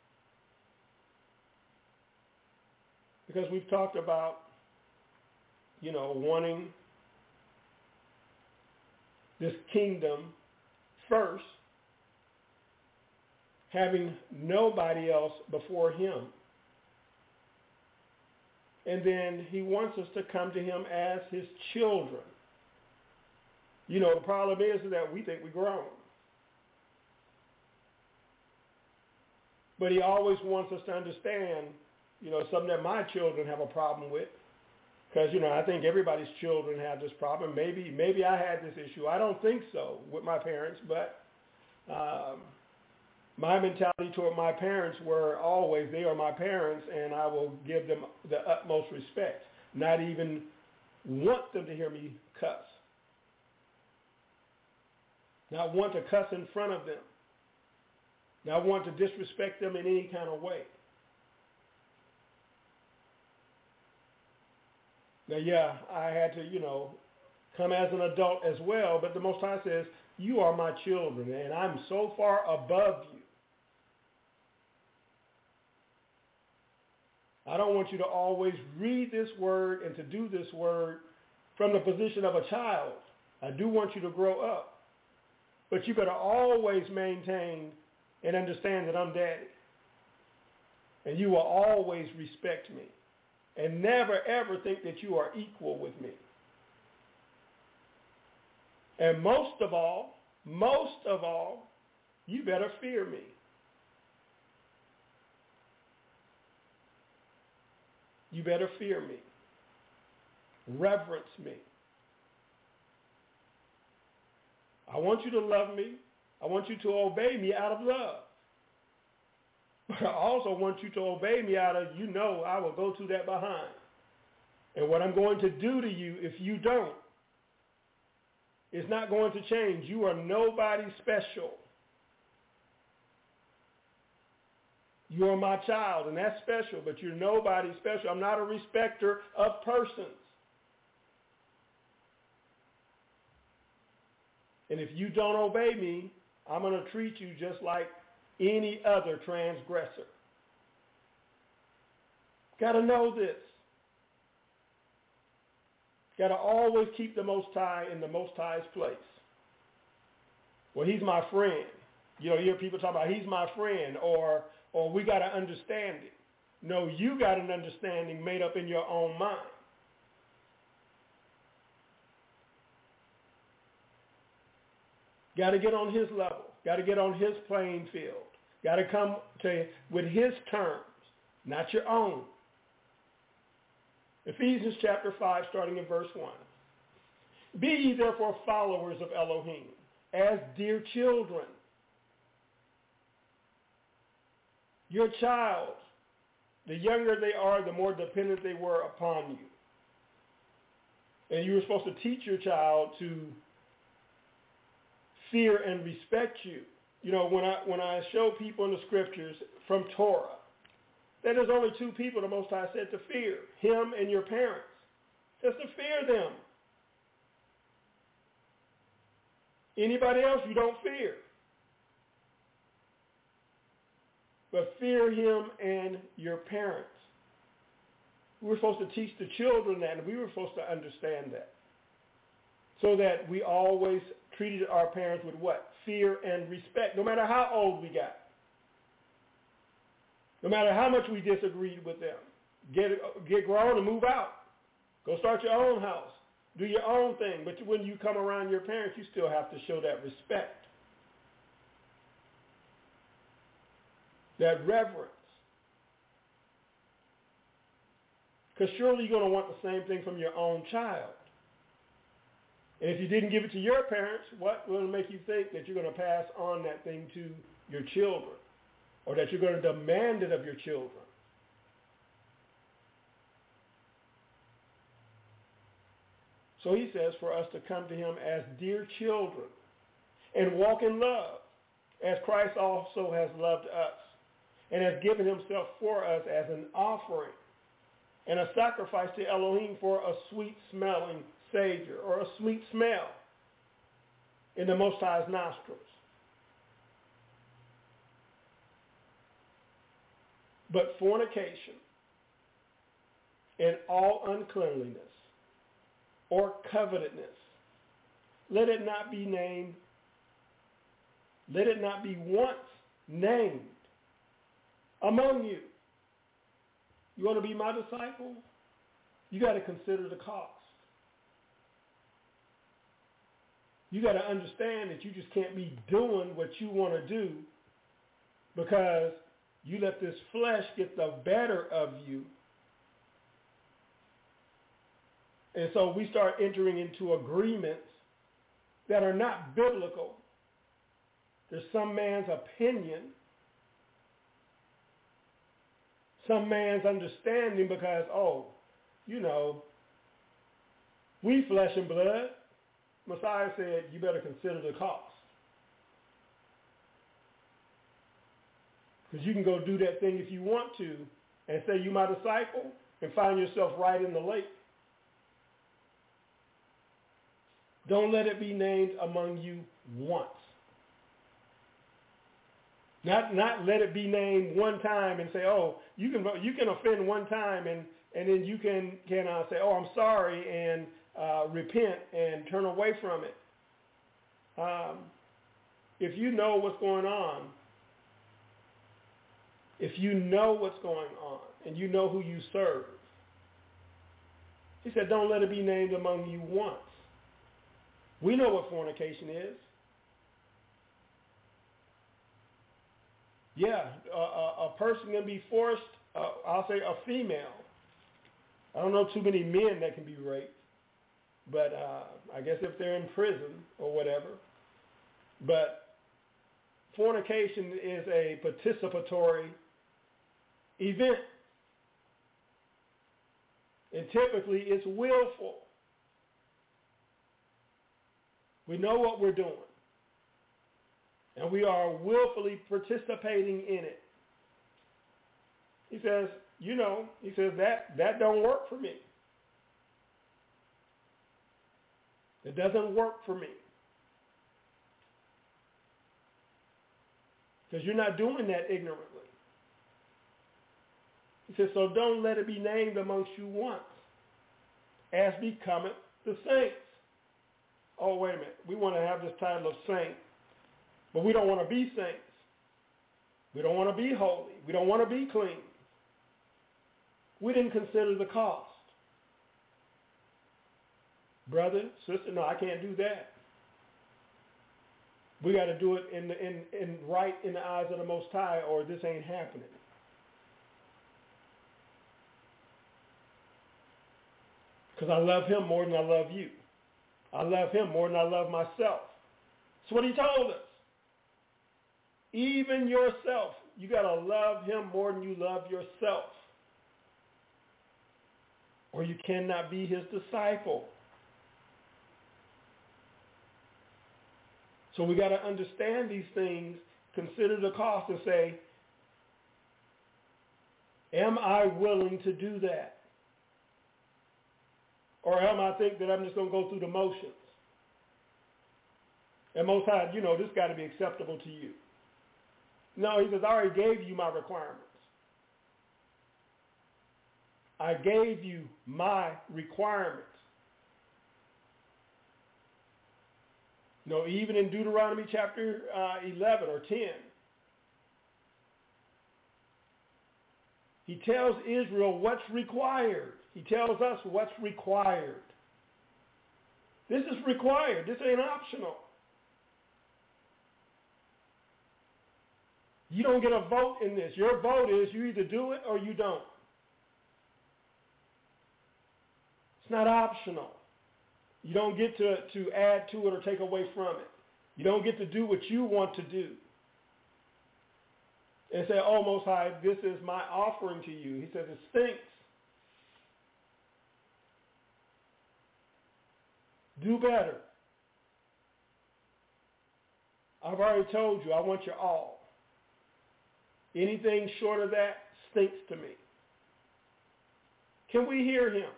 Because we've talked about, you know, wanting this kingdom first, having nobody else before him. And then he wants us to come to him as his children. You know, the problem is that we think we're grown. But he always wants us to understand, you know, something that my children have a problem with. Because, you know, I think everybody's children have this problem. Maybe maybe I had this issue. I don't think so with my parents, but um, my mentality toward my parents were always, they are my parents, and I will give them the utmost respect. Not even want them to hear me cuss. Not want to cuss in front of them. Not want to disrespect them in any kind of way. Now, yeah, I had to, you know, come as an adult as well, but the Most High says, you are my children, and I'm so far above you. I don't want you to always read this word and to do this word from the position of a child. I do want you to grow up. But you better always maintain and understand that I'm daddy. And you will always respect me. And never, ever think that you are equal with me. And most of all, most of all, you better fear me. You better fear me. Reverence me. I want you to love me. I want you to obey me out of love. But I also want you to obey me out of, you know, I will go to that behind. And what I'm going to do to you if you don't, it's not going to change. You are nobody special. You are my child, and that's special, but you're nobody special. I'm not a respecter of persons. And if you don't obey me, I'm going to treat you just like any other transgressor. Got to know this. Got to always keep the Most High in the Most High's place. Well, he's my friend. You know, you hear people talk about he's my friend, or or we got to understand it. No, you got an understanding made up in your own mind. Got to get on his level. Got to get on his playing field. Got to come to with his terms, not your own. Ephesians chapter five, starting in verse one. Be ye therefore followers of Elohim, as dear children. Your child, the younger they are, the more dependent they were upon you. And you were supposed to teach your child to fear and respect you. You know, when I when I show people in the scriptures from Torah, that there's only two people the Most High said to fear, him and your parents. Just to fear them. Anybody else you don't fear. But fear him and your parents. We were supposed to teach the children that, and we were supposed to understand that. So that we always treated our parents with what? Fear and respect, no matter how old we got. No matter how much we disagreed with them. Get, get grown and move out. Go start your own house. Do your own thing. But when you come around your parents, you still have to show that respect. That reverence. Because surely you're going to want the same thing from your own child. And if you didn't give it to your parents, what will make you think that you're going to pass on that thing to your children? Or that you're going to demand it of your children? So he says for us to come to him as dear children and walk in love, as Christ also has loved us and has given himself for us as an offering and a sacrifice to Elohim for a sweet-smelling Savior, or a sweet smell in the Most High's nostrils. But fornication and all uncleanliness or covetousness, let it not be named, let it not be once named among you. You want to be my disciple? You got to consider the cost. You got to understand that you just can't be doing what you want to do because you let this flesh get the better of you. And so we start entering into agreements that are not biblical. There's some man's opinion, some man's understanding because, oh, you know, we flesh and blood. Messiah said, you better consider the cost. Because you can go do that thing if you want to and say you my disciple and find yourself right in the lake. Don't let it be named among you once. Not not let it be named one time and say, oh, you can you can offend one time and, and then you can, can uh, say, oh, I'm sorry, and uh, repent and turn away from it. Um, if you know what's going on, if you know what's going on and you know who you serve, he said, don't let it be named among you once. We know what fornication is. Yeah, a, a, a person can be forced, uh, I'll say a female. I don't know too many men that can be raped, but uh, I guess if they're in prison or whatever, But fornication is a participatory event. And typically it's willful. We know what we're doing. And we are willfully participating in it. He says, you know, he says that, that don't work for me. It doesn't work for me. Because you're not doing that ignorantly. He says, so don't let it be named amongst you once, as becometh the saints. Oh, wait a minute. We want to have this title of saint, but we don't want to be saints. We don't want to be holy. We don't want to be clean. We didn't consider the cost. Brother, sister, no, I can't do that. We got to do it in, the, in, in right in the eyes of the Most High, or this ain't happening. Because I love him more than I love you. I love him more than I love myself. That's what he told us. Even yourself. You got to love him more than you love yourself. Or you cannot be his disciple. So we got to understand these things, consider the cost, and say, am I willing to do that? Or am I think that I'm just going to go through the motions? And Most High, you know, this got to be acceptable to you. No, he says, I already gave you my requirements. I gave you my requirements. No, even in Deuteronomy chapter uh, eleven or ten, he tells Israel what's required. He tells us what's required. This is required. This ain't optional. You don't get a vote in this. Your vote is you either do it or you don't. It's not optional. You don't get to, to add to it or take away from it. You don't get to do what you want to do. And say, oh, Most High, this is my offering to you. He says, it stinks. Do better. I've already told you, I want your all. Anything short of that stinks to me. Can we hear him?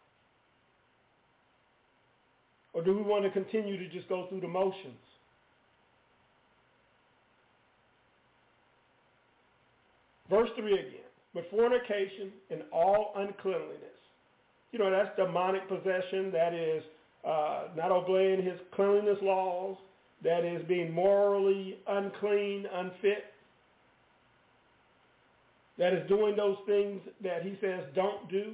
Or do we want to continue to just go through the motions? Verse three again. But fornication and all uncleanliness. You know, that's demonic possession. That is uh, not obeying his cleanliness laws. That is being morally unclean, unfit. That is doing those things that he says don't do.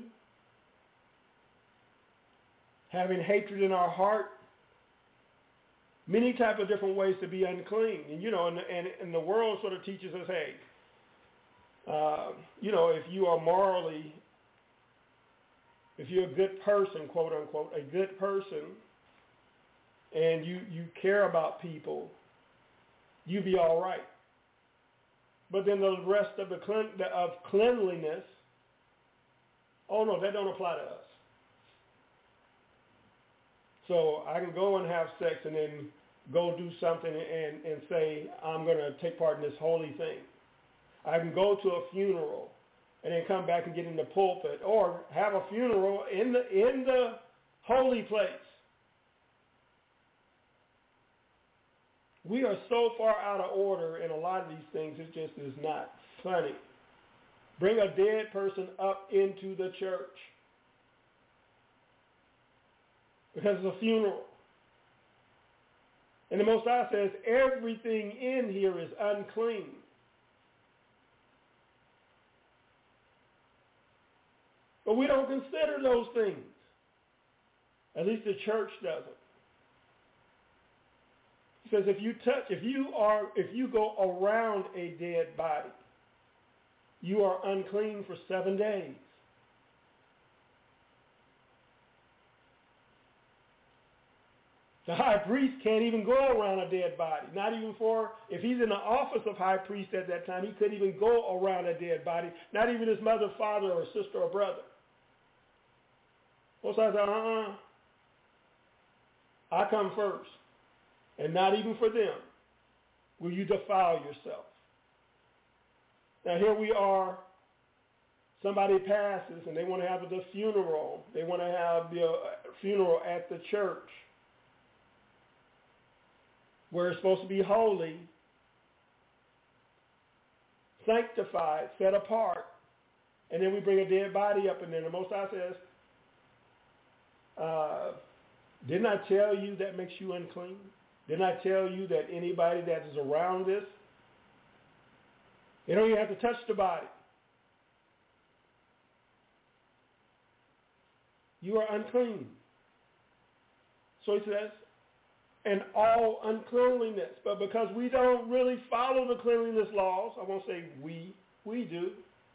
Having hatred in our heart. Many type of different ways to be unclean. And, you know, and, and, and the world sort of teaches us, hey, uh, you know, if you are morally, if you're a good person, quote unquote, a good person, and you, you care about people, you be all right. But then the rest of the clean, of cleanliness, oh no, that don't apply to us. So I can go and have sex and then go do something and, and say, I'm going to take part in this holy thing. I can go to a funeral and then come back and get in the pulpit, or have a funeral in the in the holy place. We are so far out of order in a lot of these things, it just is not funny. Bring a dead person up into the church because it's a funeral. And the Most High says everything in here is unclean. But we don't consider those things. At least the church doesn't. He says if you touch, if you are, if you go around a dead body, you are unclean for seven days. The high priest can't even go around a dead body. Not even for, if he's in the office of high priest at that time, he couldn't even go around a dead body. Not even his mother, father, or sister, or brother. Most I said, uh-uh. I come first. And not even for them will you defile yourself. Now here we are. Somebody passes and they want to have the funeral. They want to have the uh, funeral at the church, where it's supposed to be holy, sanctified, set apart, and then we bring a dead body up in there. The Most High says, uh, didn't I tell you that makes you unclean? Didn't I tell you that anybody that is around this, they don't even have to touch the body. You are unclean. So he says, and all uncleanliness. But because we don't really follow the cleanliness laws, I won't say we, we do.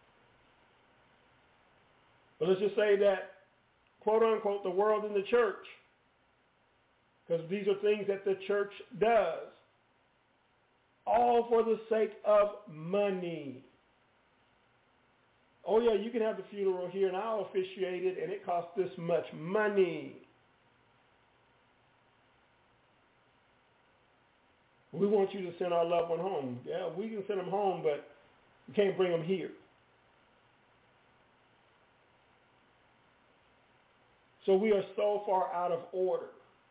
But let's just say that, quote unquote, the world and the church, because these are things that the church does, all for the sake of money. Oh yeah, you can have the funeral here and I'll officiate it and it costs this much money. We want you to send our loved one home. Yeah, we can send them home, but we can't bring them here. So we are so far out of order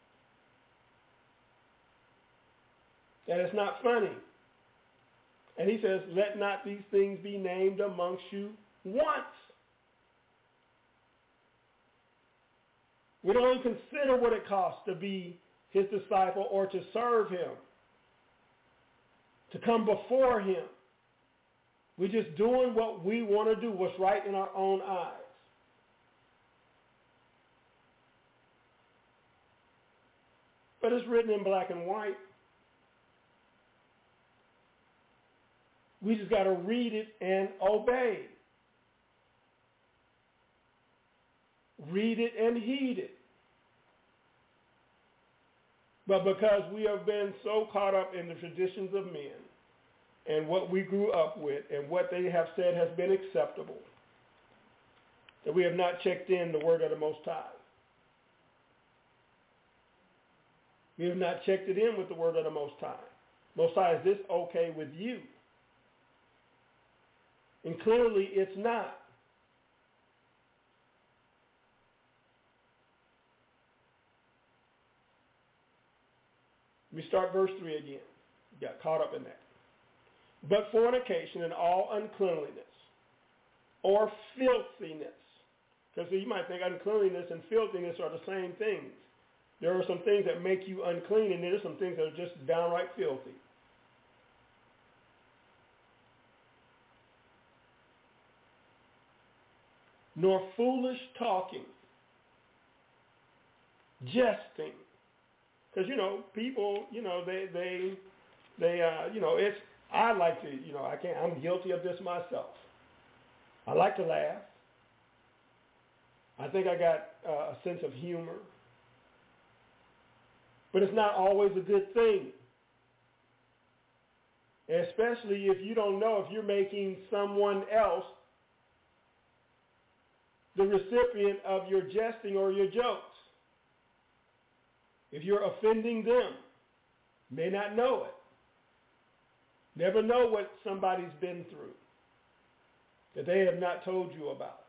that it's not funny. And he says, let not these things be named amongst you once. We don't even consider what it costs to be his disciple or to serve him, to come before him. We're just doing what we want to do, what's right in our own eyes. But it's written in black and white. We just got to read it and obey. Read it and heed it. But because we have been so caught up in the traditions of men and what we grew up with and what they have said has been acceptable, that we have not checked in the word of the Most High. We have not checked it in with the word of the Most High. Most High, is this okay with you? And clearly it's not. Let me start verse three again. Got caught up in that. But fornication and all uncleanliness or filthiness, because you might think uncleanliness and filthiness are the same things. There are some things that make you unclean, and there are some things that are just downright filthy. Nor foolish talking, jesting. Because, you know, people, you know, they, they, they, uh, you know, it's, I like to, you know, I can't, I'm guilty of this myself. I like to laugh. I think I got uh, a sense of humor. But it's not always a good thing. Especially if you don't know if you're making someone else the recipient of your jesting or your jokes. If you're offending them, may not know it. Never know what somebody's been through that they have not told you about.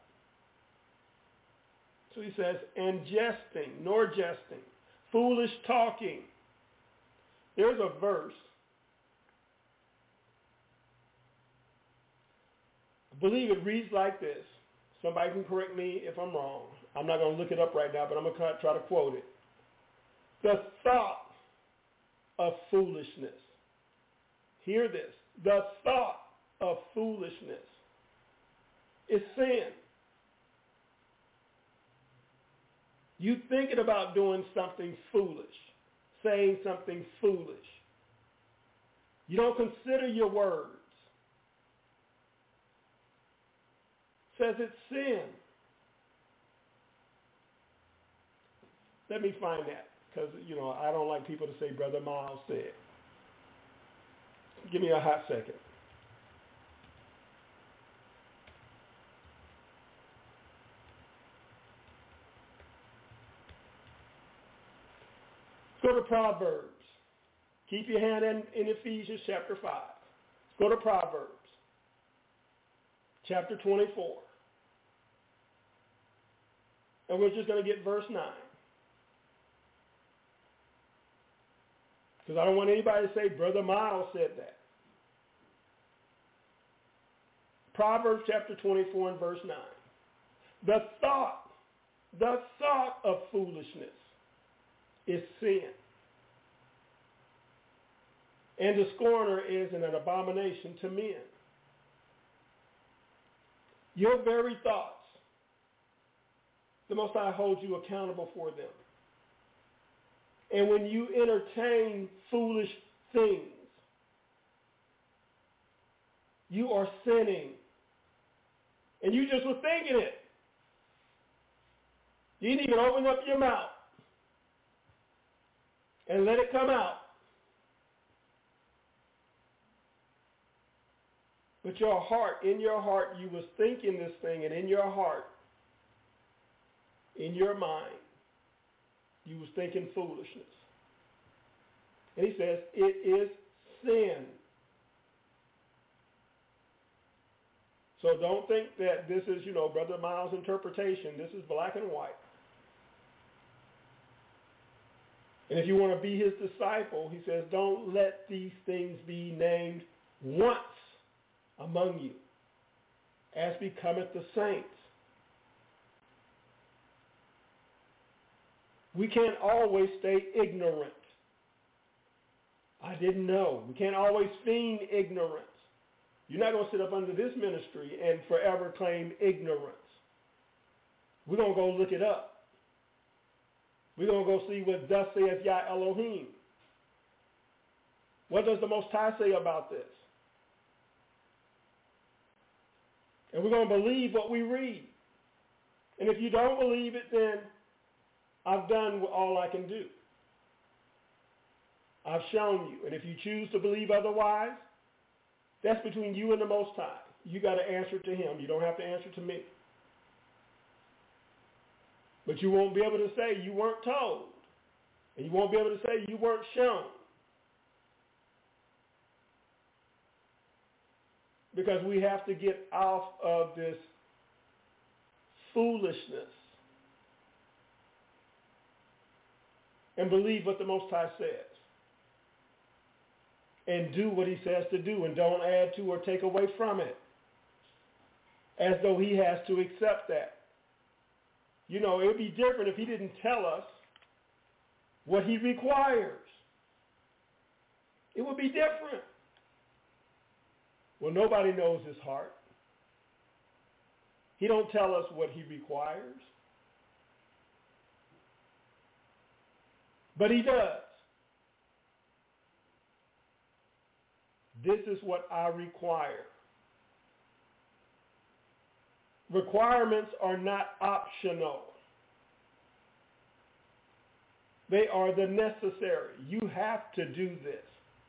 So he says, and jesting, nor jesting, foolish talking. There's a verse. I believe it reads like this. Somebody can correct me if I'm wrong. I'm not going to look it up right now, but I'm going to try to quote it. The thought of foolishness. Hear this. The thought of foolishness is sin. You thinking about doing something foolish, saying something foolish. You don't consider your words. Says it's sin. Let me find that. because, you know, I don't like people to say Brother Miles said. Give me a hot second. Let's go to Proverbs. Keep your hand in, in Ephesians chapter five. Let's go to Proverbs chapter twenty-four. And we're just going to get verse nine. Because I don't want anybody to say, Brother Miles said that. Proverbs chapter twenty-four and verse nine. The thought, the thought of foolishness is sin. And the scorner is an abomination to men. Your very thoughts, the Most High holds you accountable for them. And when you entertain foolish things, you are sinning. And you just were thinking it. You didn't even open up your mouth and let it come out. But your heart, in your heart, you was thinking this thing, and in your heart, in your mind, you was thinking foolishness. And he says, it is sin. So don't think that this is, you know, Brother Miles' interpretation. This is black and white. And if you want to be his disciple, he says, don't let these things be named once among you, as becometh the saints. We can't always stay ignorant. I didn't know. We can't always feign ignorance. You're not going to sit up under this ministry and forever claim ignorance. We're going to go look it up. We're going to go see what thus saith Yah Elohim. What does the Most High say about this? And we're going to believe what we read. And if you don't believe it, then I've done all I can do. I've shown you. And if you choose to believe otherwise, that's between you and the Most High. You got to answer to him. You don't have to answer to me. But you won't be able to say you weren't told. And you won't be able to say you weren't shown. Because we have to get off of this foolishness and believe what the Most High says. And do what he says to do, and don't add to or take away from it. As though he has to accept that. You know, it would be different if he didn't tell us what he requires. It would be different. Well, nobody knows his heart. He don't tell us what he requires. But he does. This is what I require. Requirements are not optional. They are the necessary. You have to do this.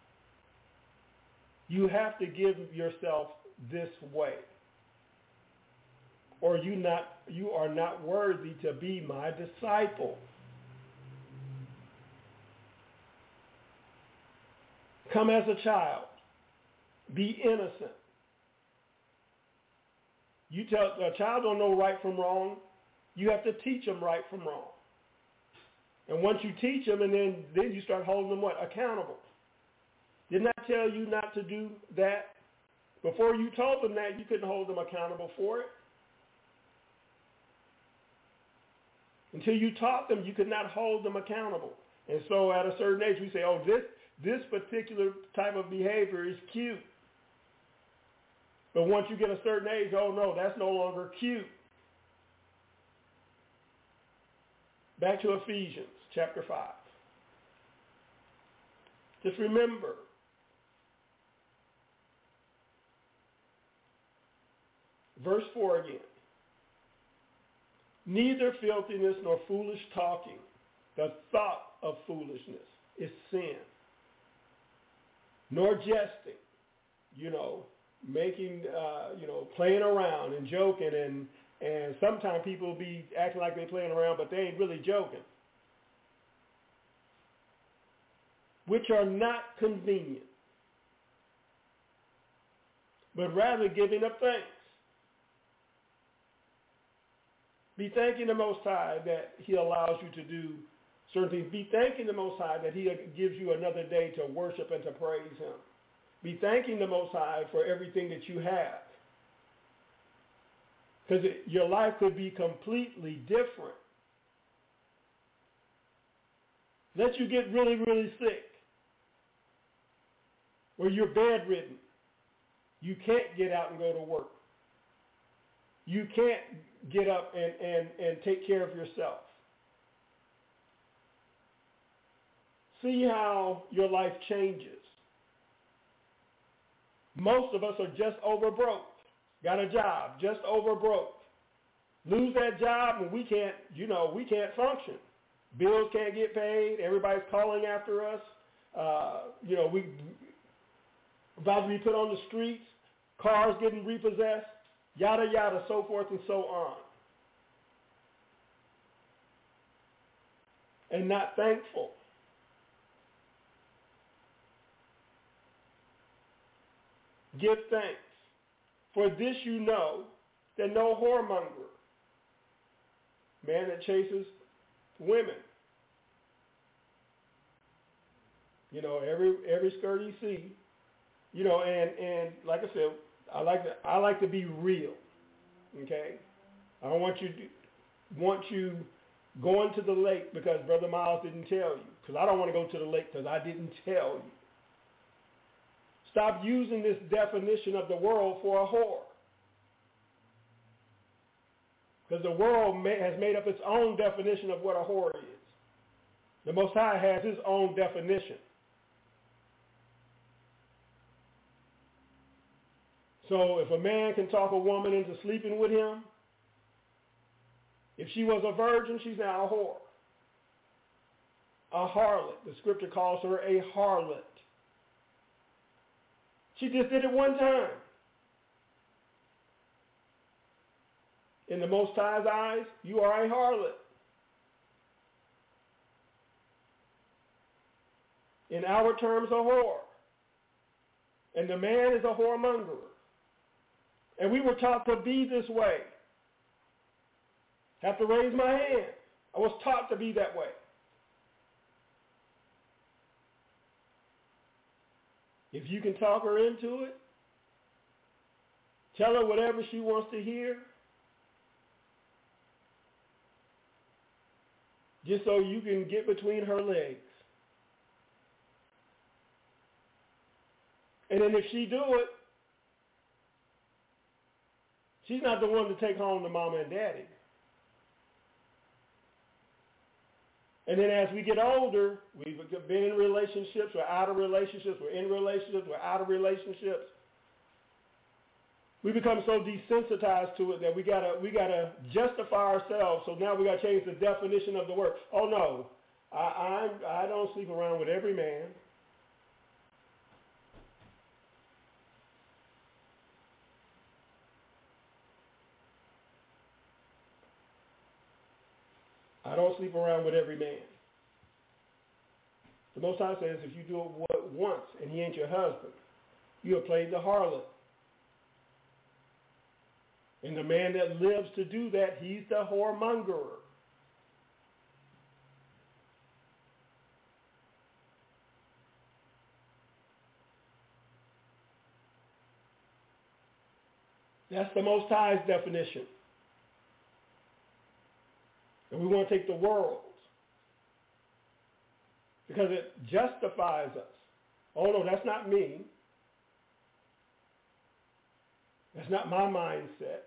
You have to give yourself this way. Or you not you are not worthy to be my disciple. Come as a child. Be innocent. You tell a child don't know right from wrong. You have to teach them right from wrong. And once you teach them, and then, then you start holding them what? Accountable. Didn't I tell you not to do that? Before you told them that, you couldn't hold them accountable for it. Until you taught them, you could not hold them accountable. And so at a certain age, we say, oh, this, this particular type of behavior is cute. But once you get a certain age, oh, no, that's no longer cute. Back to Ephesians chapter five. Just remember, verse four again. Neither filthiness nor foolish talking, the thought of foolishness. It's sin. Nor jesting, you know, making, uh, you know, playing around and joking, and, and sometimes people be acting like they're playing around, but they ain't really joking. Which are not convenient, but rather giving of thanks. Be thanking the Most High that he allows you to do certain things. Be thanking the Most High that he gives you another day to worship and to praise him. Be thanking the Most High for everything that you have. Because your life could be completely different. Let you get really, really sick, where you're bedridden. You can't get out and go to work. You can't get up and, and, and take care of yourself. See how your life changes. Most of us are just over broke. Got a job, just over broke. Lose that job and we can't, you know, we can't function. Bills can't get paid. Everybody's calling after us. Uh, you know, we about to be put on the streets. Cars getting repossessed. Yada, yada, so forth and so on. And not thankful. Give thanks. For this you know that no whoremonger, man that chases women, you know, every every skirt you see, you know, and, and like I said, I like to I like to be real. Okay? I don't want you to, want you going to the lake because Brother Miles didn't tell you. Because I don't want to go to the lake because I didn't tell you. Stop using this definition of the world for a whore. Because the world may, has made up its own definition of what a whore is. The Most High has his own definition. So if a man can talk a woman into sleeping with him, if she was a virgin, she's now a whore. A harlot. The scripture calls her a harlot. She just did it one time. In the Most High's eyes, you are a harlot. In our terms, a whore. And the man is a whoremonger. And we were taught to be this way. Have to raise my hand. I was taught to be that way. If you can talk her into it, tell her whatever she wants to hear, just so you can get between her legs. And then if she do it, she's not the one to take home to mama and daddy. And then as we get older, we've been in relationships, we're out of relationships, we're in relationships, we're out of relationships. We become so desensitized to it that we gotta we gotta justify ourselves. So now we gotta change the definition of the word. Oh no, I I, I don't sleep around with every man. I don't sleep around with every man. The Most High says if you do it once and he ain't your husband, you have played the harlot. And the man that lives to do that, he's the whoremonger. That's the Most High's definition. And we want to take the world's because it justifies us. Oh no, that's not me. That's not my mindset.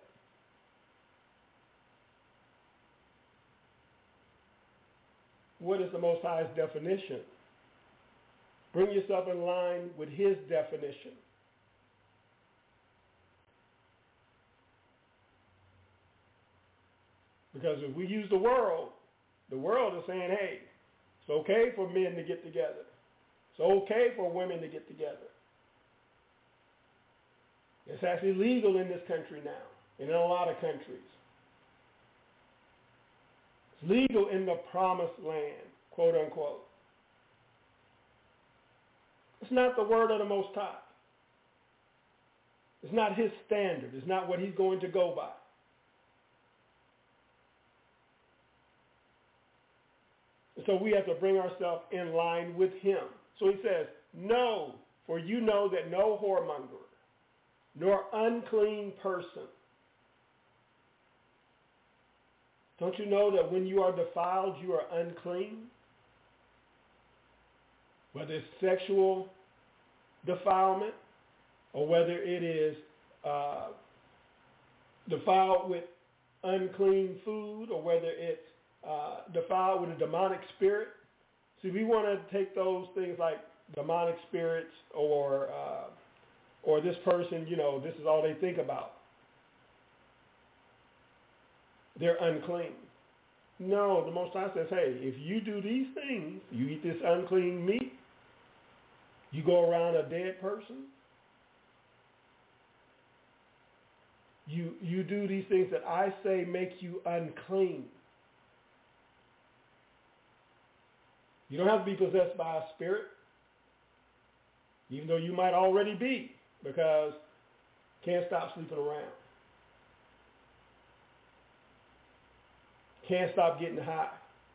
What is the Most High's definition? Bring yourself in line with his definition. Because if we use the world, the world is saying, hey, It's okay for men to get together. It's okay for women to get together. It's actually legal in this country now, and in a lot of countries. It's legal in the promised land, quote unquote. It's not the word of the Most High. It's not his standard. It's not what he's going to go by. So we have to bring ourselves in line with him. So he says, no, for you know that no whoremonger, nor unclean person. Don't you know that when you are defiled, you are unclean? Whether it's sexual defilement or whether it is uh, defiled with unclean food or whether it's uh, defiled with a demonic spirit. See, we want to take those things like demonic spirits or uh, or this person, you know, this is all they think about. They're unclean. No, the Most High says, hey, if you do these things, you eat this unclean meat, you go around a dead person, you you do these things that I say make you unclean. You don't have to be possessed by a spirit, even though you might already be, because can't stop sleeping around. Can't stop getting high.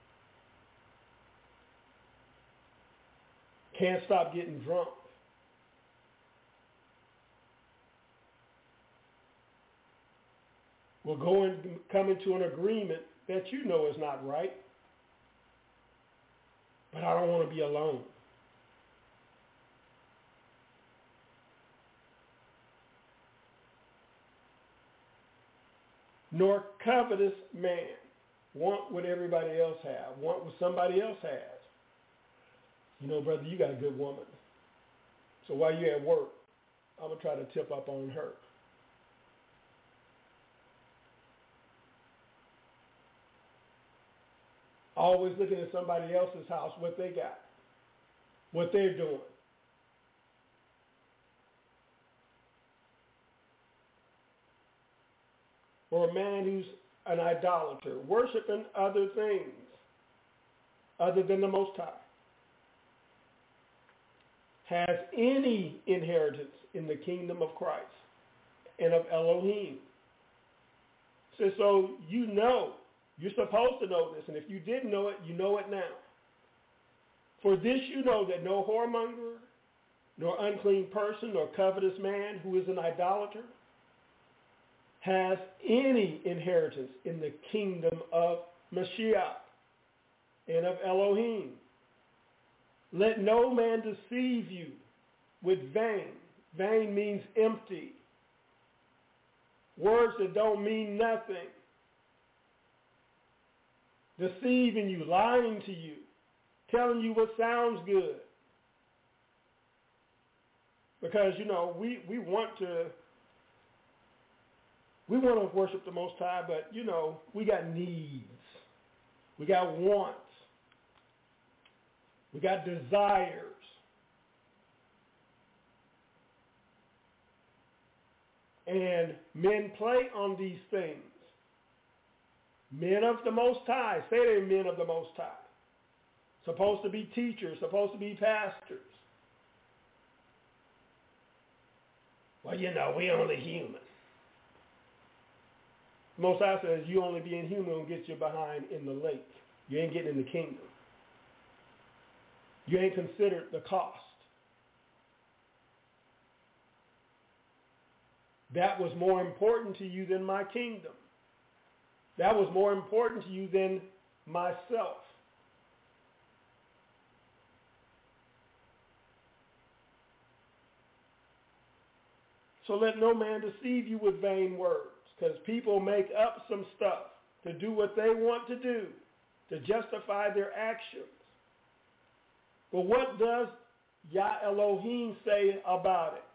Can't stop getting drunk. Will go and come into an agreement that you know is not right, but I don't want to be alone. Nor covetous man, want what everybody else has, want what somebody else has. You know, brother, you got a good woman. So while you're at work, I'm going to try to tip up on her. Always looking at somebody else's house, what they got, what they're doing. Or a man who's an idolater, worshiping other things other than the Most High, has any inheritance in the kingdom of Christ and of Elohim. So, so you know, you're supposed to know this, and if you didn't know it, you know it now. For this you know that no whoremonger, nor unclean person, nor covetous man who is an idolater has any inheritance in the kingdom of Mashiach and of Elohim. Let no man deceive you with vain. Vain means empty. Words that don't mean nothing. Deceiving you, lying to you, telling you what sounds good. Because, you know, we, we want to we want to worship the Most High, but, you know, we got needs. We got wants. We got desires. And men play on these things. Men of the Most High. Say they're men of the Most High. Supposed to be teachers. Supposed to be pastors. Well, you know, we only human. Most High says you only being human will get you behind in the lake. You ain't getting in the kingdom. You ain't considered the cost. That was more important to you than my kingdom. That was more important to you than myself. So let no man deceive you with vain words, because people make up some stuff to do what they want to do, to justify their actions. But what does Yah Elohim say about it?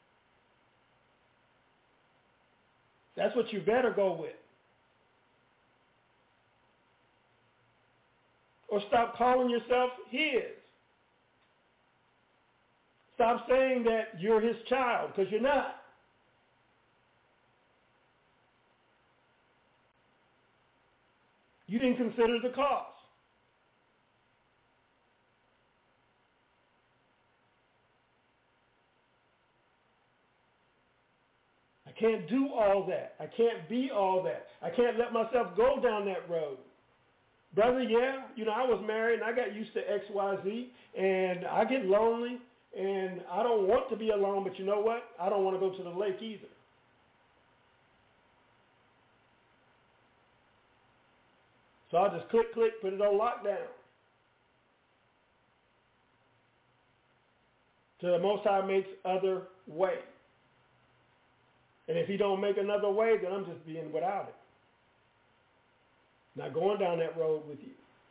That's what you better go with. Or stop calling yourself his. Stop saying that you're his child, because you're not. You didn't consider the cost. I can't do all that. I can't be all that. I can't let myself go down that road. Brother, yeah, you know, I was married and I got used to X, Y, Z, and I get lonely, and I don't want to be alone, but you know what? I don't want to go to the lake either. So I'll just click, click, put it on lockdown. Till the Most High makes other way. And if he don't make another way, then I'm just being without it. Not going down that road with you.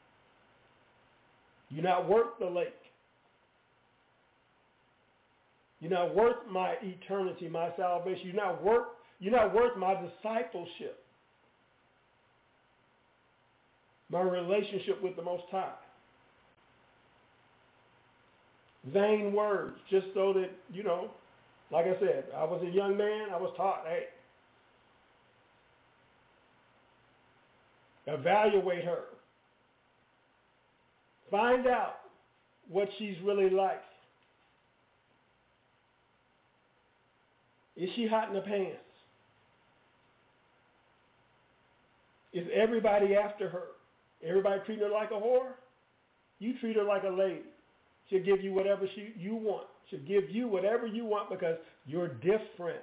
You're not worth the lake. You're not worth my eternity, my salvation. You're not worth, you're not worth my discipleship. My relationship with the Most High. Vain words, just so that, you know, like I said, I was a young man, I was taught, hey, evaluate her. Find out what she's really like. Is she hot in the pants? Is everybody after her? Everybody treating her like a whore? You treat her like a lady. She'll give you whatever she, you want. She'll give you whatever you want because you're different.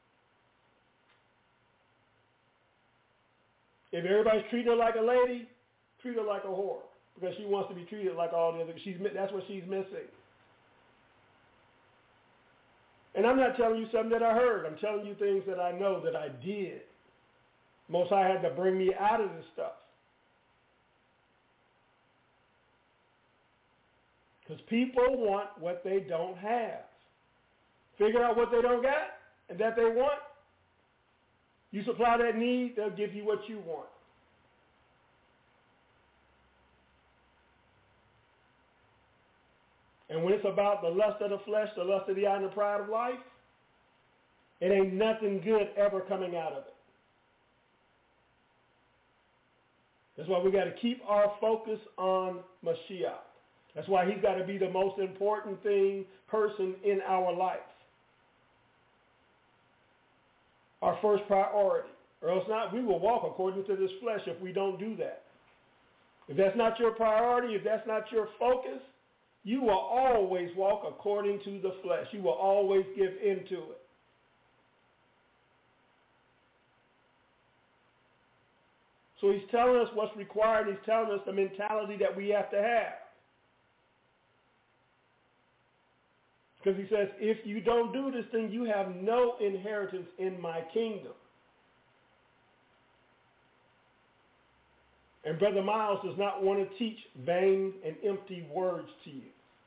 If everybody's treating her like a lady, treat her like a whore because she wants to be treated like all the other. She's, that's what she's missing. And I'm not telling you something that I heard. I'm telling you things that I know that I did. Most High had to bring me out of this stuff. Because people want what they don't have. Figure out what they don't got and that they want. You supply that need, they'll give you what you want. And when it's about the lust of the flesh, the lust of the eye, and the pride of life, it ain't nothing good ever coming out of it. That's why we got to keep our focus on Mashiach. That's why he's got to be the most important thing, person in our life. Our first priority. Or else not, we will walk according to this flesh if we don't do that. If that's not your priority, if that's not your focus, you will always walk according to the flesh. You will always give in to it. So he's telling us what's required. He's telling us the mentality that we have to have. Because he says, if you don't do this thing, you have no inheritance in my kingdom. And Brother Miles does not want to teach vain and empty words to you.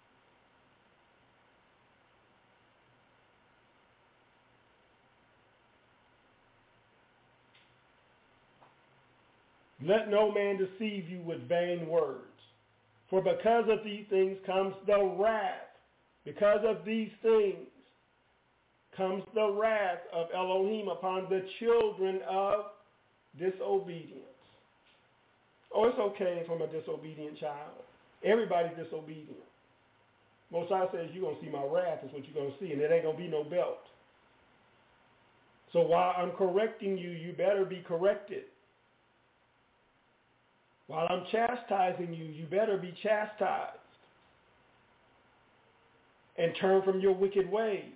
Let no man deceive you with vain words. For because of these things comes the wrath. Because of these things comes the wrath of Elohim upon the children of disobedience. Oh, it's okay from a disobedient child. Everybody's disobedient. Most High says you're going to see my wrath is what you're going to see, and it ain't going to be no belt. So while I'm correcting you, you better be corrected. While I'm chastising you, you better be chastised. And turn from your wicked ways.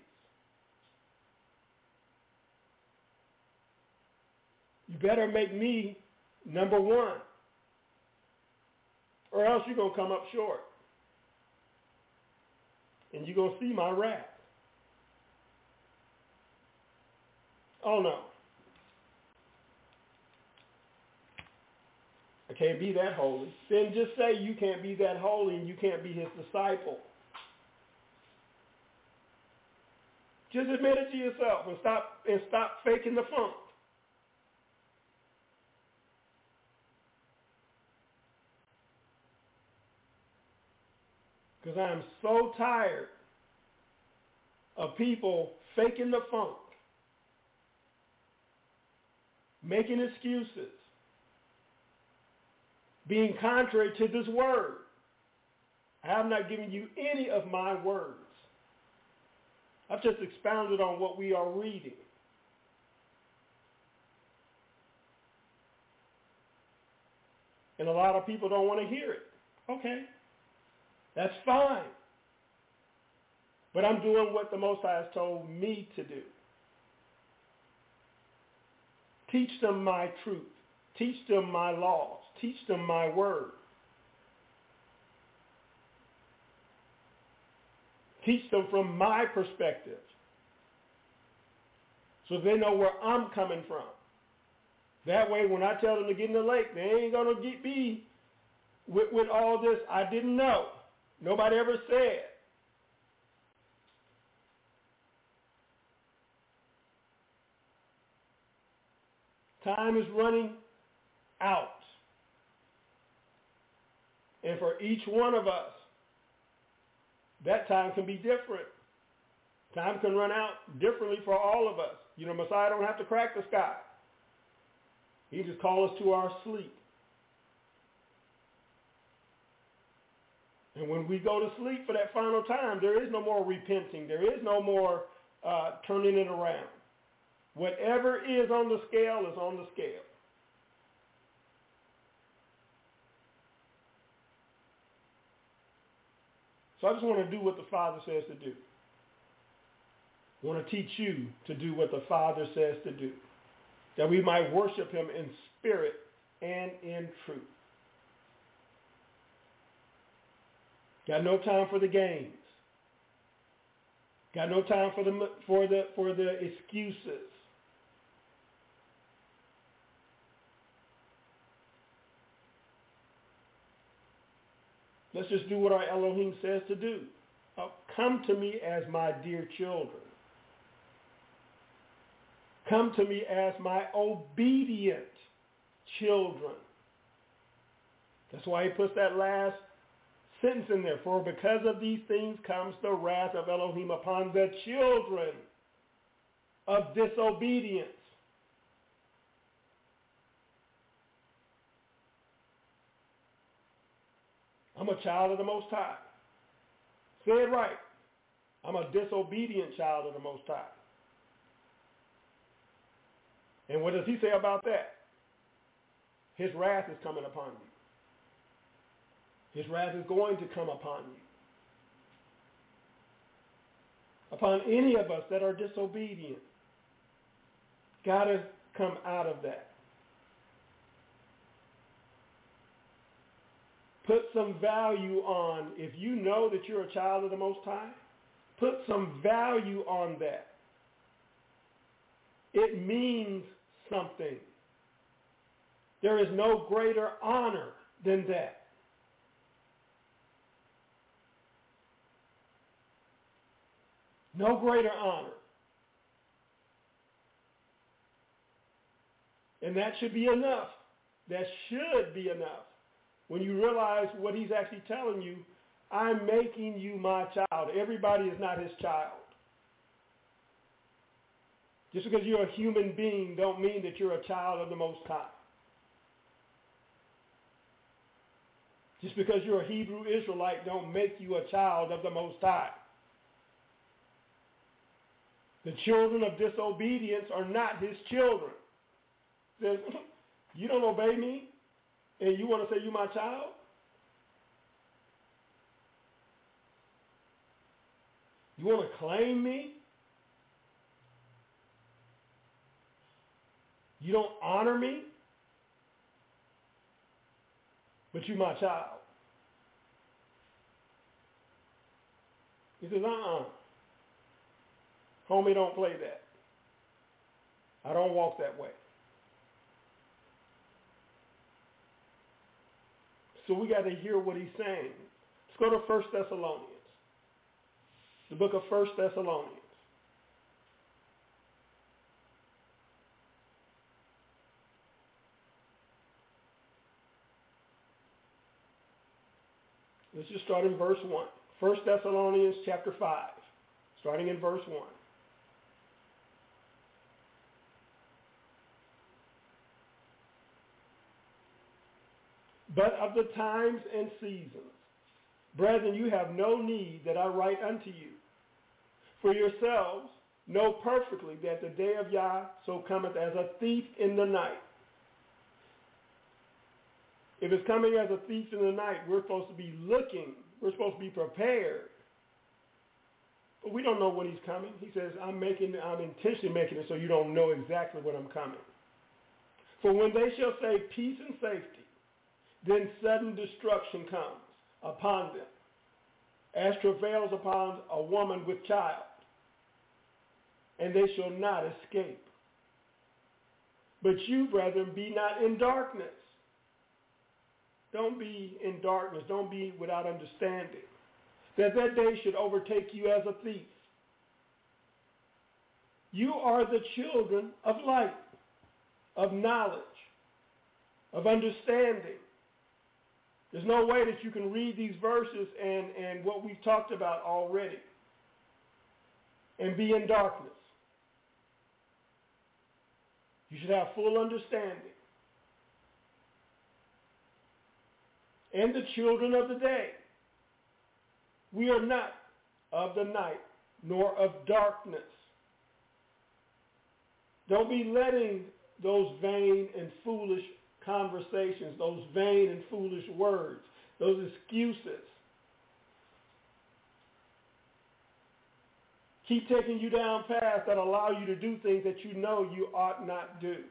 You better make me number one. Or else you're going to come up short. And you're going to see my wrath. Oh no. I can't be that holy. Then just say you can't be that holy and you can't be his disciple. Just admit it to yourself and stop and stop faking the funk. Because I am so tired of people faking the funk, making excuses, being contrary to this word. I have not given you any of my words. I've just expounded on what we are reading. And a lot of people don't want to hear it. Okay, that's fine. But I'm doing what the Most High has told me to do. Teach them my truth. Teach them my laws. Teach them my word. Teach them from my perspective so they know where I'm coming from. That way, when I tell them to get in the lake, they ain't going to be with, with all this, I didn't know. Nobody ever said. Time is running out. And for each one of us, that time can be different. Time can run out differently for all of us. You know, Messiah don't have to crack the sky. He just calls us to our sleep. And when we go to sleep for that final time, there is no more repenting. There is no more uh, turning it around. Whatever is on the scale is on the scale. So I just want to do what the Father says to do. I want to teach you to do what the Father says to do, that we might worship him in spirit and in truth. Got no time for the games. Got no time for the for the for the excuses. Let's just do what our Elohim says to do. Uh, come to me as my dear children. Come to me as my obedient children. That's why he puts that last sentence in there. For because of these things comes the wrath of Elohim upon the children of disobedience. I'm a child of the Most High. Say it right. I'm a disobedient child of the Most High. And what does he say about that? His wrath is coming upon you. His wrath is going to come upon you. Upon any of us that are disobedient. Got to come out of that. Put some value on, if you know that you're a child of the Most High, put some value on that. It means something. There is no greater honor than that. No greater honor. And that should be enough. That should be enough. When you realize what he's actually telling you, I'm making you my child. Everybody is not his child. Just because you're a human being don't mean that you're a child of the Most High. Just because you're a Hebrew Israelite don't make you a child of the Most High. The children of disobedience are not his children. Says, you don't obey me? And you want to say you're my child? You want to claim me? You don't honor me? But you're my child. He says, uh-uh. Homie, don't play that. I don't walk that way. So we got to hear what he's saying. Let's go to First Thessalonians. The book of First Thessalonians. Let's just start in verse one. First Thessalonians chapter five, starting in verse one. But of the times and seasons, brethren, you have no need that I write unto you. For yourselves know perfectly that the day of Yah so cometh as a thief in the night. If it's coming as a thief in the night, we're supposed to be looking. We're supposed to be prepared. But we don't know when he's coming. He says, I'm making, I'm intentionally making it so you don't know exactly when I'm coming. For when they shall say peace and safety, then sudden destruction comes upon them, as travails upon a woman with child, and they shall not escape. But you, brethren, be not in darkness. Don't be in darkness. Don't be without understanding, that that day should overtake you as a thief. You are the children of light, of knowledge, of understanding. There's no way that you can read these verses and, and what we've talked about already and be in darkness. You should have full understanding. And the children of the day. We are not of the night, nor of darkness. Don't be letting those vain and foolish conversations, those vain and foolish words, those excuses, keep taking you down paths that allow you to do things that you know you ought not do.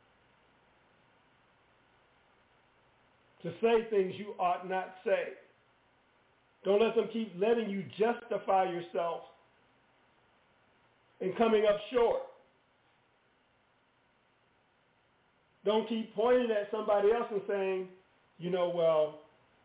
To say things you ought not say. Don't let them keep letting you justify yourself and coming up short. Don't keep pointing at somebody else and saying, you know, well,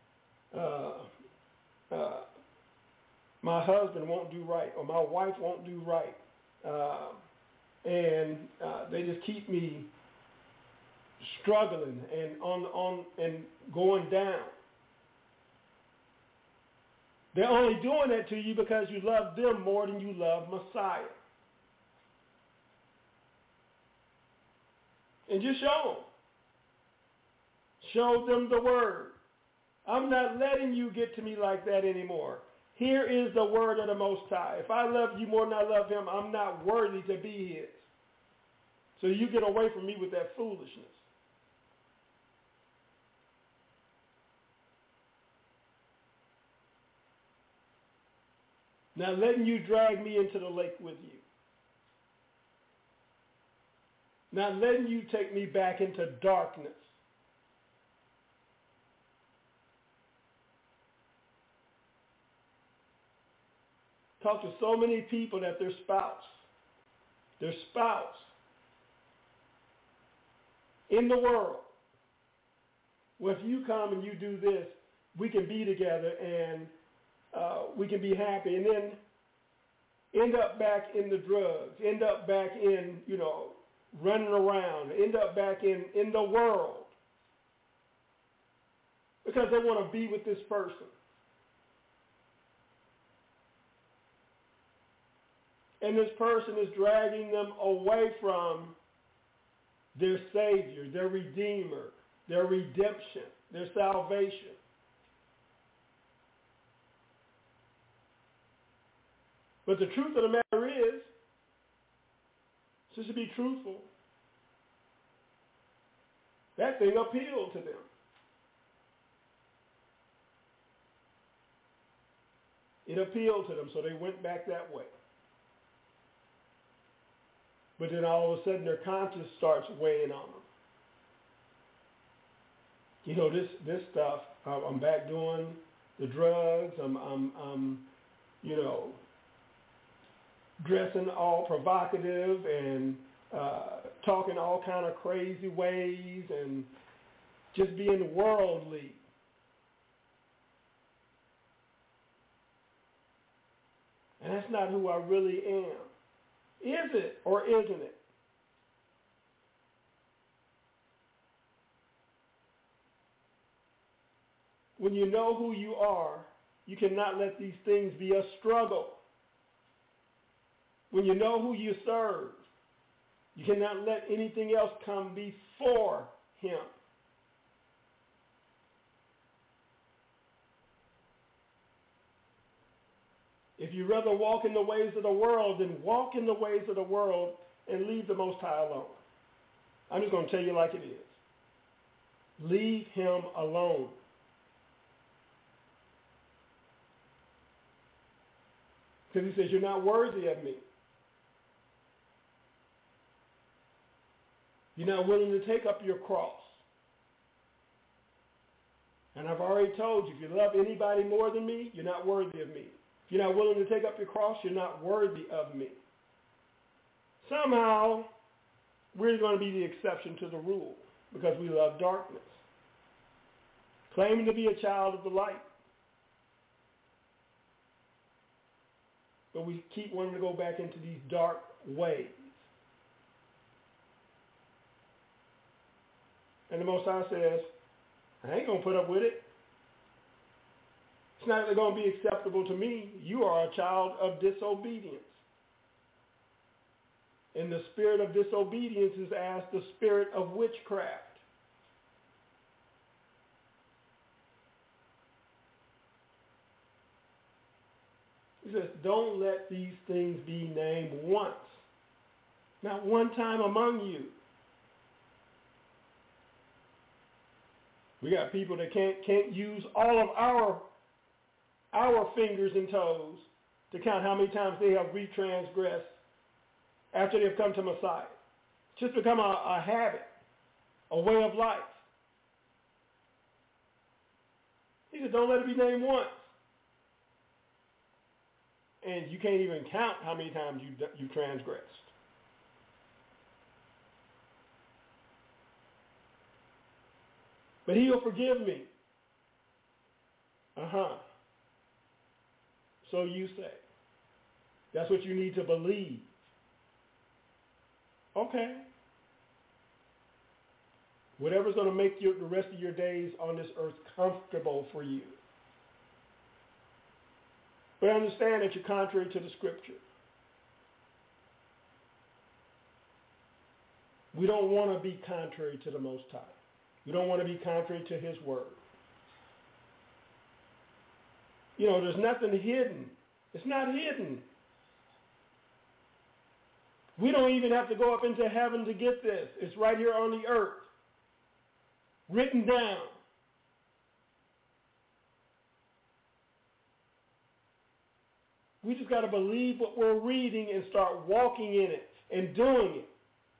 uh, uh, my husband won't do right, or my wife won't do right, uh, and uh, they just keep me struggling and on on and going down. They're only doing that to you because you love them more than you love Messiah. And just show them. Show them the word. I'm not letting you get to me like that anymore. Here is the word of the Most High. If I love you more than I love him, I'm not worthy to be his. So you get away from me with that foolishness. Not letting you drag me into the lake with you. Not letting you take me back into darkness. Talk to so many people that their spouse, their spouse in the world, well, if you come and you do this, we can be together and uh, we can be happy, and then end up back in the drugs, end up back in, you know, running around, end up back in, in the world because they want to be with this person. And this person is dragging them away from their Savior, their Redeemer, their redemption, their salvation. But the truth of the matter is, just to be truthful, that thing appealed to them. It appealed to them, so they went back that way. But then all of a sudden their conscience starts weighing on them. You know, this this stuff, I'm back doing the drugs, I'm, I'm, I'm you know, dressing all provocative and uh, talking all kind of crazy ways and just being worldly. And that's not who I really am. Is it or isn't it? When you know who you are, You cannot let these things be a struggle. When you know who you serve, you cannot let anything else come before him. If you rather walk in the ways of the world, then walk in the ways of the world and leave the Most High alone. I'm just going to tell you like it is. Leave him alone. Because he says, you're not worthy of me. You're not willing to take up your cross. And I've already told you, if you love anybody more than me, you're not worthy of me. If you're not willing to take up your cross, you're not worthy of me. Somehow, we're going to be the exception to the rule because we love darkness. Claiming to be a child of the light. But we keep wanting to go back into these dark ways. And the Most High says, I ain't going to put up with it. It's not going to be acceptable to me. You are a child of disobedience. And the spirit of disobedience is as the spirit of witchcraft. He says, don't let these things be named once. Not one time among you. We got people that can't can't use all of our our fingers and toes to count how many times they have retransgressed after they've come to Messiah. It's just become a, a habit, a way of life. He said, don't let it be named once. And you can't even count how many times you you transgressed. But he'll forgive me. Uh-huh. So you say. That's what you need to believe. Okay. Whatever's going to make your, the rest of your days on this earth comfortable for you. But understand that you're contrary to the scripture. We don't want to be contrary to the Most High. We don't want to be contrary to his word. You know, there's nothing hidden. It's not hidden. We don't even have to go up into heaven to get this. It's right here on the earth. Written down. We just got to believe what we're reading and start walking in it and doing it.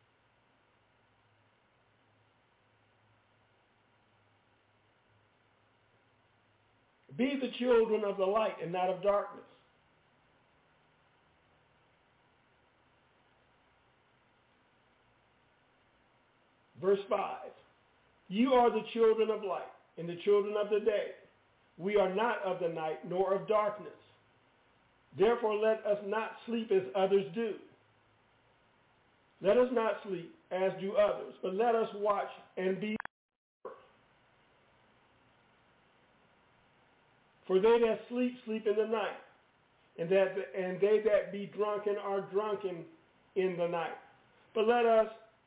Be the children of the light and not of darkness. Verse five. You are the children of light and the children of the day. We are not of the night nor of darkness. Therefore let us not sleep as others do. Let us not sleep as do others, but let us watch and be. For they that sleep, sleep in the night, and that and they that be drunken are drunken in the night. But let us,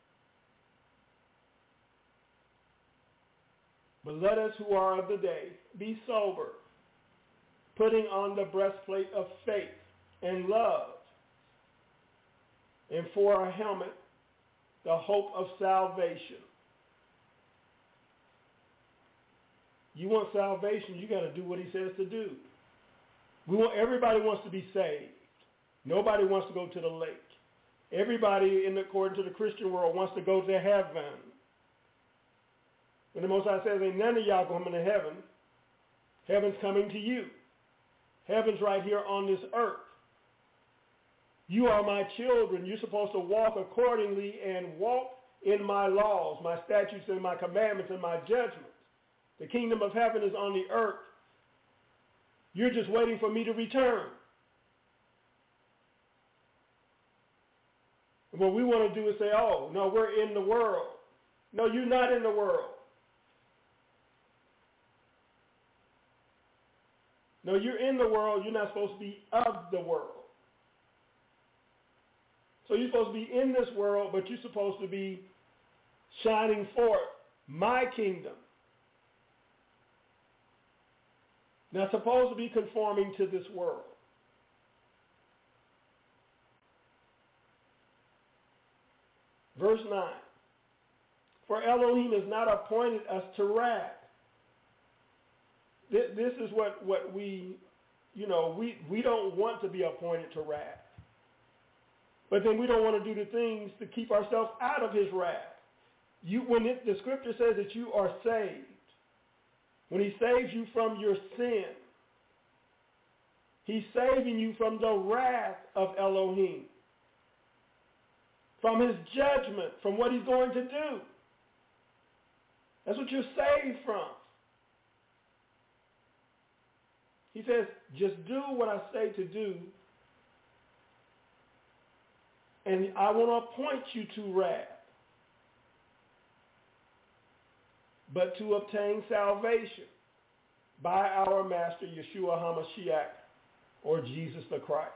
but let us who are of the day be sober, putting on the breastplate of faith and love, and for our helmet, the hope of salvation. You want salvation, you got to do what he says to do. We want, everybody wants to be saved. Nobody wants to go to the lake. Everybody, in the, according to the Christian world, wants to go to heaven. When the Most High says, ain't none of y'all coming to heaven, heaven's coming to you. Heaven's right here on this earth. You are my children. You're supposed to walk accordingly and walk in my laws, my statutes, and my commandments, and my judgments. The kingdom of heaven is on the earth. You're just waiting for me to return. And what we want to do is say, oh, no, we're in the world. No, you're not in the world. No, you're in the world. You're not supposed to be of the world. So you're supposed to be in this world, but you're supposed to be shining forth my kingdom. Not supposed to be conforming to this world. Verse nine. For Elohim has not appointed us to wrath. This, this is what, what we, you know, we, we don't want to be appointed to wrath. But then we don't want to do the things to keep ourselves out of his wrath. You, when it, the scripture says that you are saved, when he saves you from your sin, he's saving you from the wrath of Elohim, from his judgment, from what he's going to do. That's what you're saved from. He says, just do what I say to do, and I want to appoint you to wrath, but to obtain salvation by our Master Yeshua HaMashiach, or Jesus the Christ.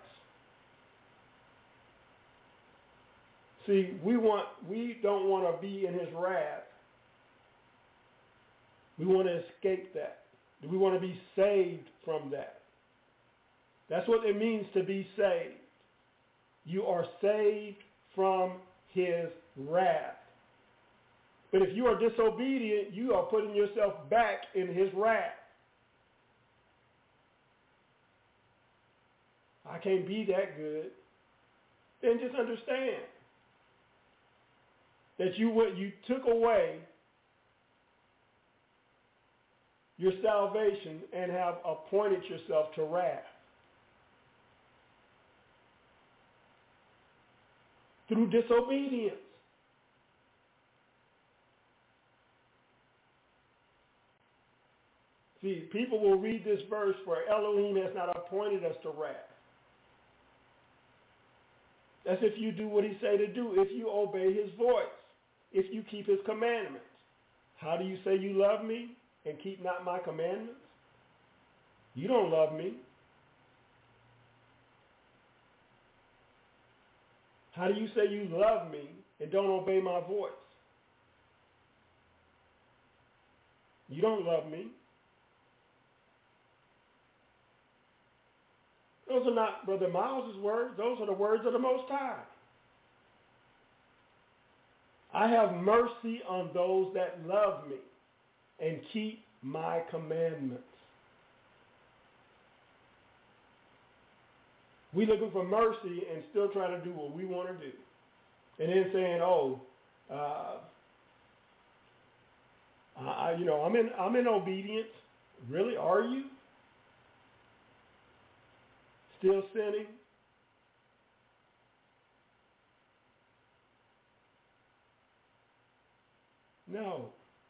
See, we want we don't want to be in his wrath. We want to escape that. We want to be saved from that. That's what it means to be saved. You are saved from his wrath. But if you are disobedient, you are putting yourself back in his wrath. I can't be that good. Then just understand that you you took away your salvation and have appointed yourself to wrath through disobedience. See, people will read this verse where Elohim has not appointed us to wrath. That's if you do what he say to do, if you obey his voice, if you keep his commandments. How do you say you love me and keep not my commandments? You don't love me. How do you say you love me and don't obey my voice? You don't love me. Those are not Brother Miles' words. Those are the words of the Most High. I have mercy on those that love me and keep my commandments. We looking for mercy and still trying to do what we want to do. And then saying, oh, uh, I, you know, I'm in, I'm in obedience. Really, are you? Still sinning? No.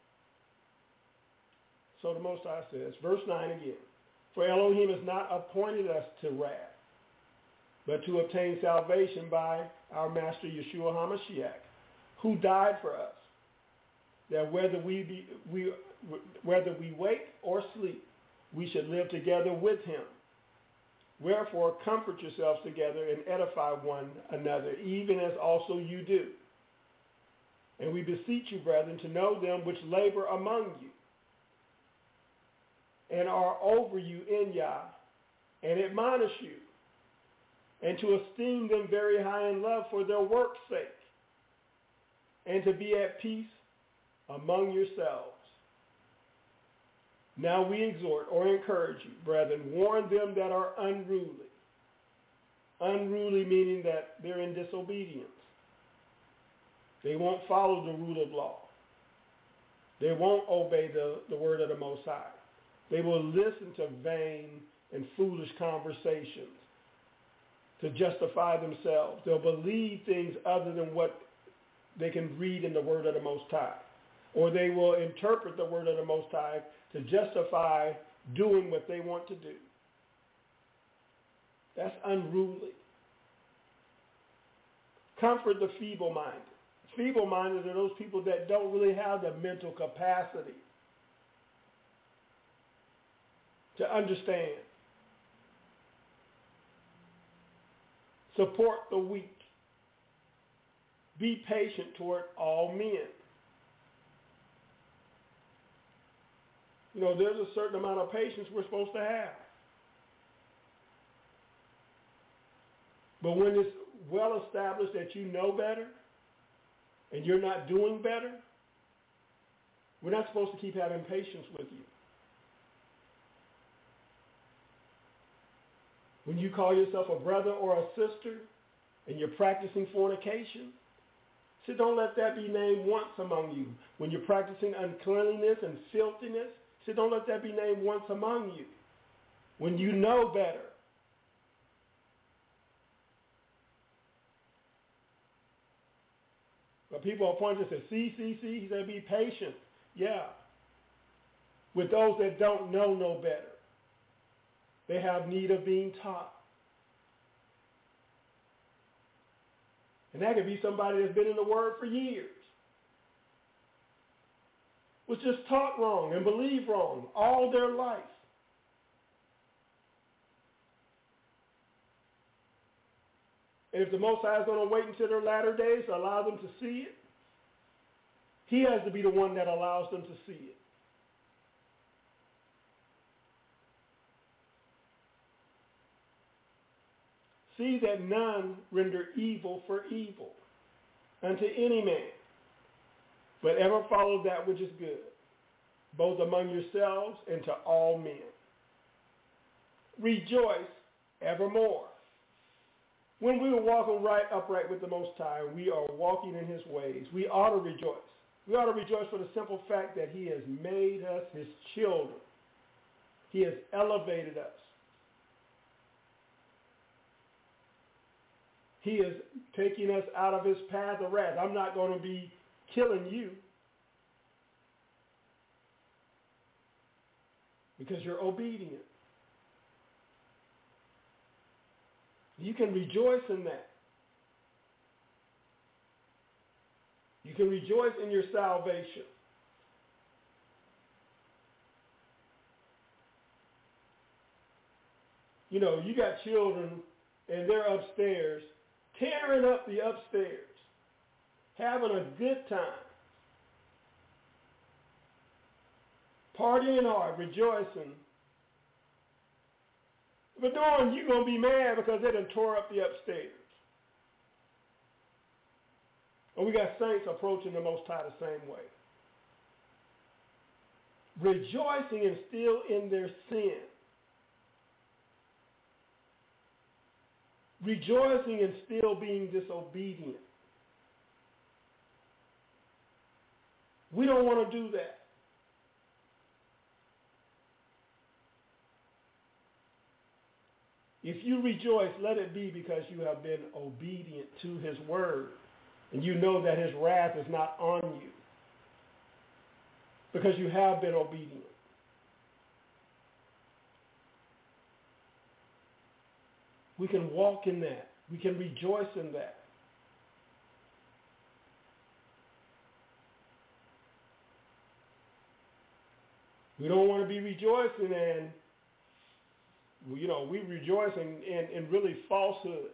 So the Most High says, verse nine again, for Elohim has not appointed us to wrath, but to obtain salvation by our Master Yeshua HaMashiach, who died for us, that whether we be, we whether we wake or sleep, we should live together with him. Wherefore, comfort yourselves together and edify one another, even as also you do. And we beseech you, brethren, to know them which labor among you and are over you in Yah, and admonish you, and to esteem them very high in love for their work's sake, and to be at peace among yourselves. Now we exhort or encourage you, brethren, warn them that are unruly. Unruly meaning that they're in disobedience. They won't follow the rule of law. They won't obey the, the word of the Most High. They will listen to vain and foolish conversations to justify themselves. They'll believe things other than what they can read in the word of the Most High. Or they will interpret the word of the Most High to justify doing what they want to do. That's unruly. Comfort the feeble-minded. Feeble-minded are those people that don't really have the mental capacity to understand Support the weak. Be patient toward all men. You know, there's a certain amount of patience we're supposed to have. But when it's well established that you know better and you're not doing better, we're not supposed to keep having patience with you. When you call yourself a brother or a sister and you're practicing fornication, so don't let that be named once among you. When you're practicing uncleanliness and filthiness, so don't let that be named once among you. When you know better. But people are pointing and say, see, see, see, he said be patient. Yeah. With those that don't know no better. They have need of being taught. And that could be somebody that's been in the Word for years. Was just taught wrong and believed wrong all their life. And if the Most High is going to wait until their latter days to allow them to see it, he has to be the one that allows them to see it. See that none render evil for evil unto any man, but ever follow that which is good, both among yourselves and to all men. Rejoice evermore. When we are walking right upright with the Most High, we are walking in his ways. We ought to rejoice. We ought to rejoice for the simple fact that he has made us his children. He has elevated us. He is taking us out of his path of wrath. I'm not going to be killing you because you're obedient. You can rejoice in that. You can rejoice in your salvation. You know, you got children and they're upstairs, tearing up the upstairs, having a good time, partying hard, rejoicing. But knowing you're going to be mad because they done tore up the upstairs. And we got saints approaching the Most High the same way. Rejoicing and still in their sin. Rejoicing and still being disobedient. We don't want to do that. If you rejoice, let it be because you have been obedient to his word. And you know that his wrath is not on you. Because you have been obedient. We can walk in that. We can rejoice in that. We don't want to be rejoicing and, you know, we rejoice in, in, in really falsehood.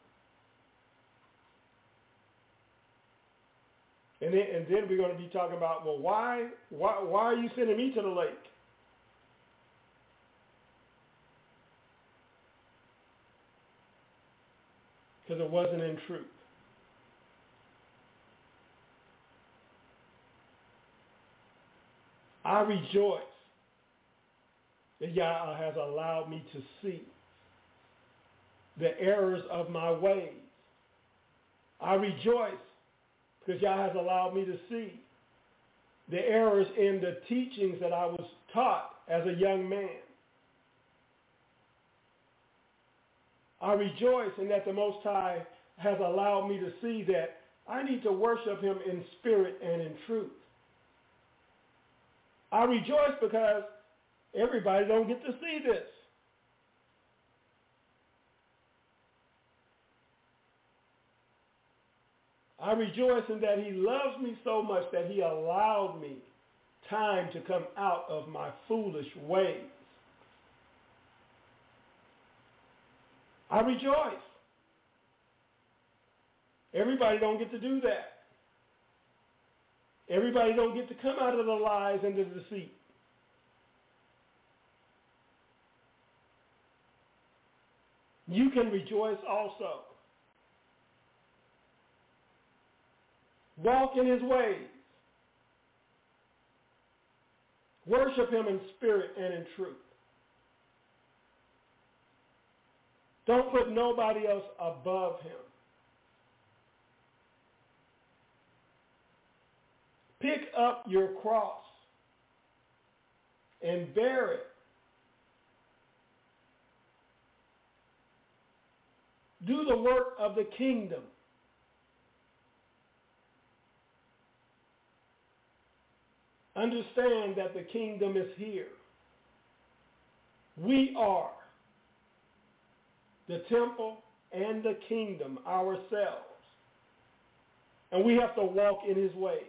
And then, and then we're going to be talking about, well, why, why, why are you sending me to the lake? Because it wasn't in truth. I rejoice that Yah has allowed me to see the errors of my ways. I rejoice because Yah has allowed me to see the errors in the teachings that I was taught as a young man. I rejoice in that the Most High has allowed me to see that I need to worship him in spirit and in truth. I rejoice because everybody don't get to see this. I rejoice in that he loves me so much that he allowed me time to come out of my foolish ways. I rejoice. Everybody don't get to do that. Everybody don't get to come out of the lies and the deceit. You can rejoice also. Walk in his ways. Worship him in spirit and in truth. Don't put nobody else above him. Pick up your cross and bear it. Do the work of the kingdom. Understand that the kingdom is here. We are the temple and the kingdom ourselves. And we have to walk in his ways.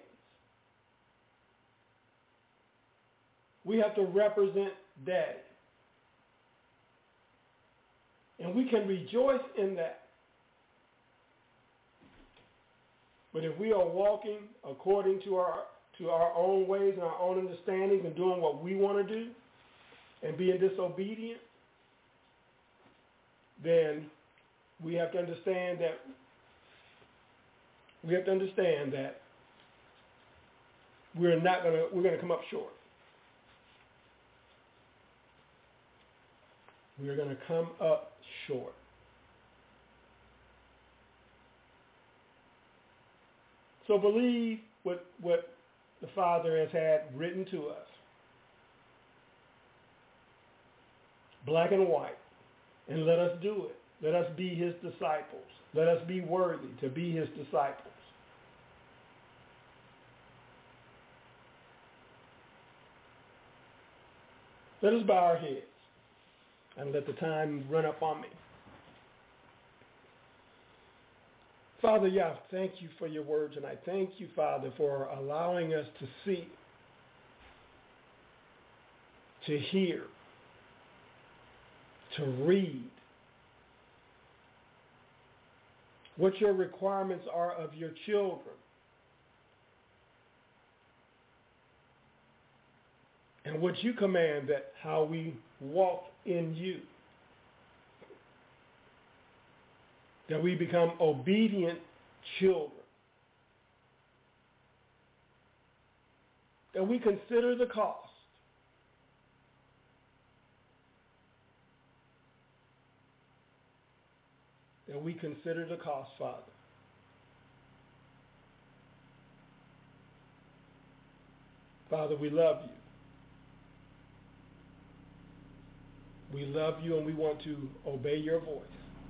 We have to represent Daddy. And we can rejoice in that. But if we are walking according to our to our own ways and our own understandings and doing what we want to do and being disobedient, then we have to understand that we have to understand that we're not gonna we're gonna come up short. We're gonna come up short. So believe what what the Father has had written to us, black and white, and let us do it. Let us be his disciples. Let us be worthy to be his disciples. Let us bow our heads and let the time run up on me. Father, Yah, thank you for your words, and I thank you, Father, for allowing us to see, to hear, to read what your requirements are of your children, and what you command that how we walk in you, that we become obedient children, that we consider the cost, that we consider the cost, Father. Father, we love you. We love you and we want to obey your voice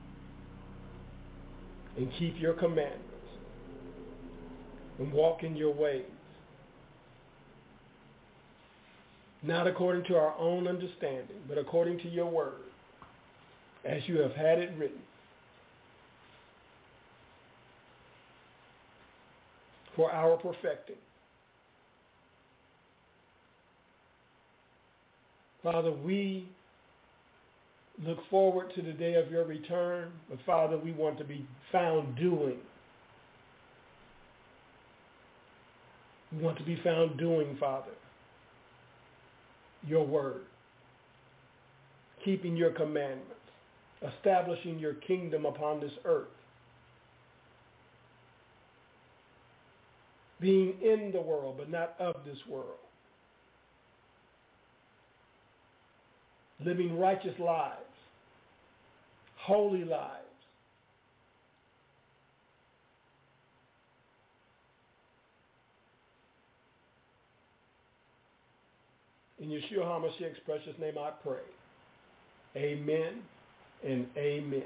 and keep your commandments and walk in your ways, not according to our own understanding, but according to your word, as you have had it written, for our perfecting. Father, we look forward to the day of your return, but Father, we want to be found doing. We want to be found doing, Father, your word, keeping your commandments, establishing your kingdom upon this earth, being in the world, but not of this world, living righteous lives, holy lives, in Yeshua HaMashiach's precious name I pray. Amen and amen.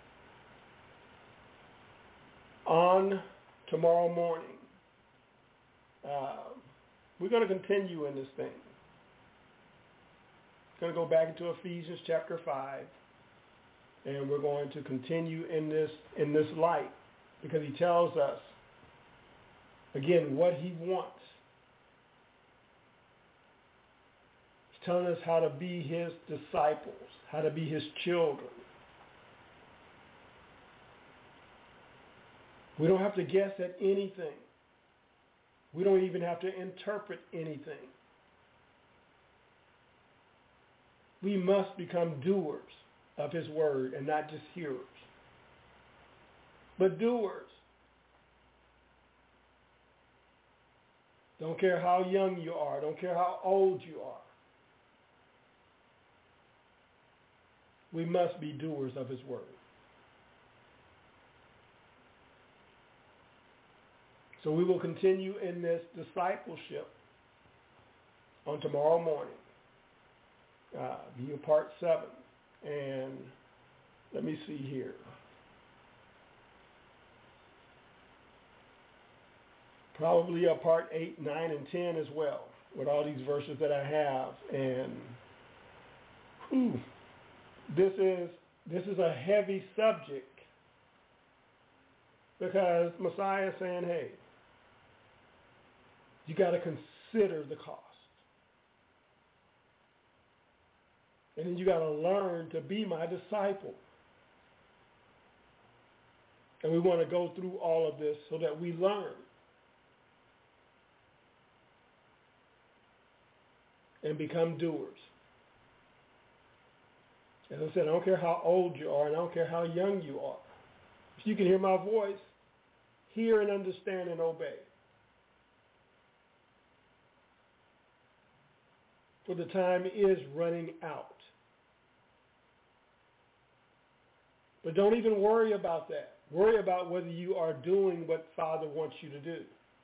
On tomorrow morning, uh, we're going to continue in this thing. Going to go back into Ephesians chapter five, and we're going to continue in this in this light, because he tells us again what he wants. He's telling us how to be his disciples, how to be his children. We don't have to guess at anything. We don't even have to interpret anything. We must become doers of his word and not just hearers, but doers. Don't care how young you are. Don't care how old you are. We must be doers of his word. So we will continue in this discipleship on tomorrow morning, uh, via part seven. And let me see here. Probably a part eight, nine, and ten as well, with all these verses that I have. And whew, this is this is a heavy subject, because Messiah is saying, hey, you got to consider the cost. And then you got to learn to be my disciple. And we want to go through all of this so that we learn. And become doers. As I said, I don't care how old you are, and I don't care how young you are. If you can hear my voice, hear and understand and obey. For the time is running out. But don't even worry about that. Worry about whether you are doing what Father wants you to do.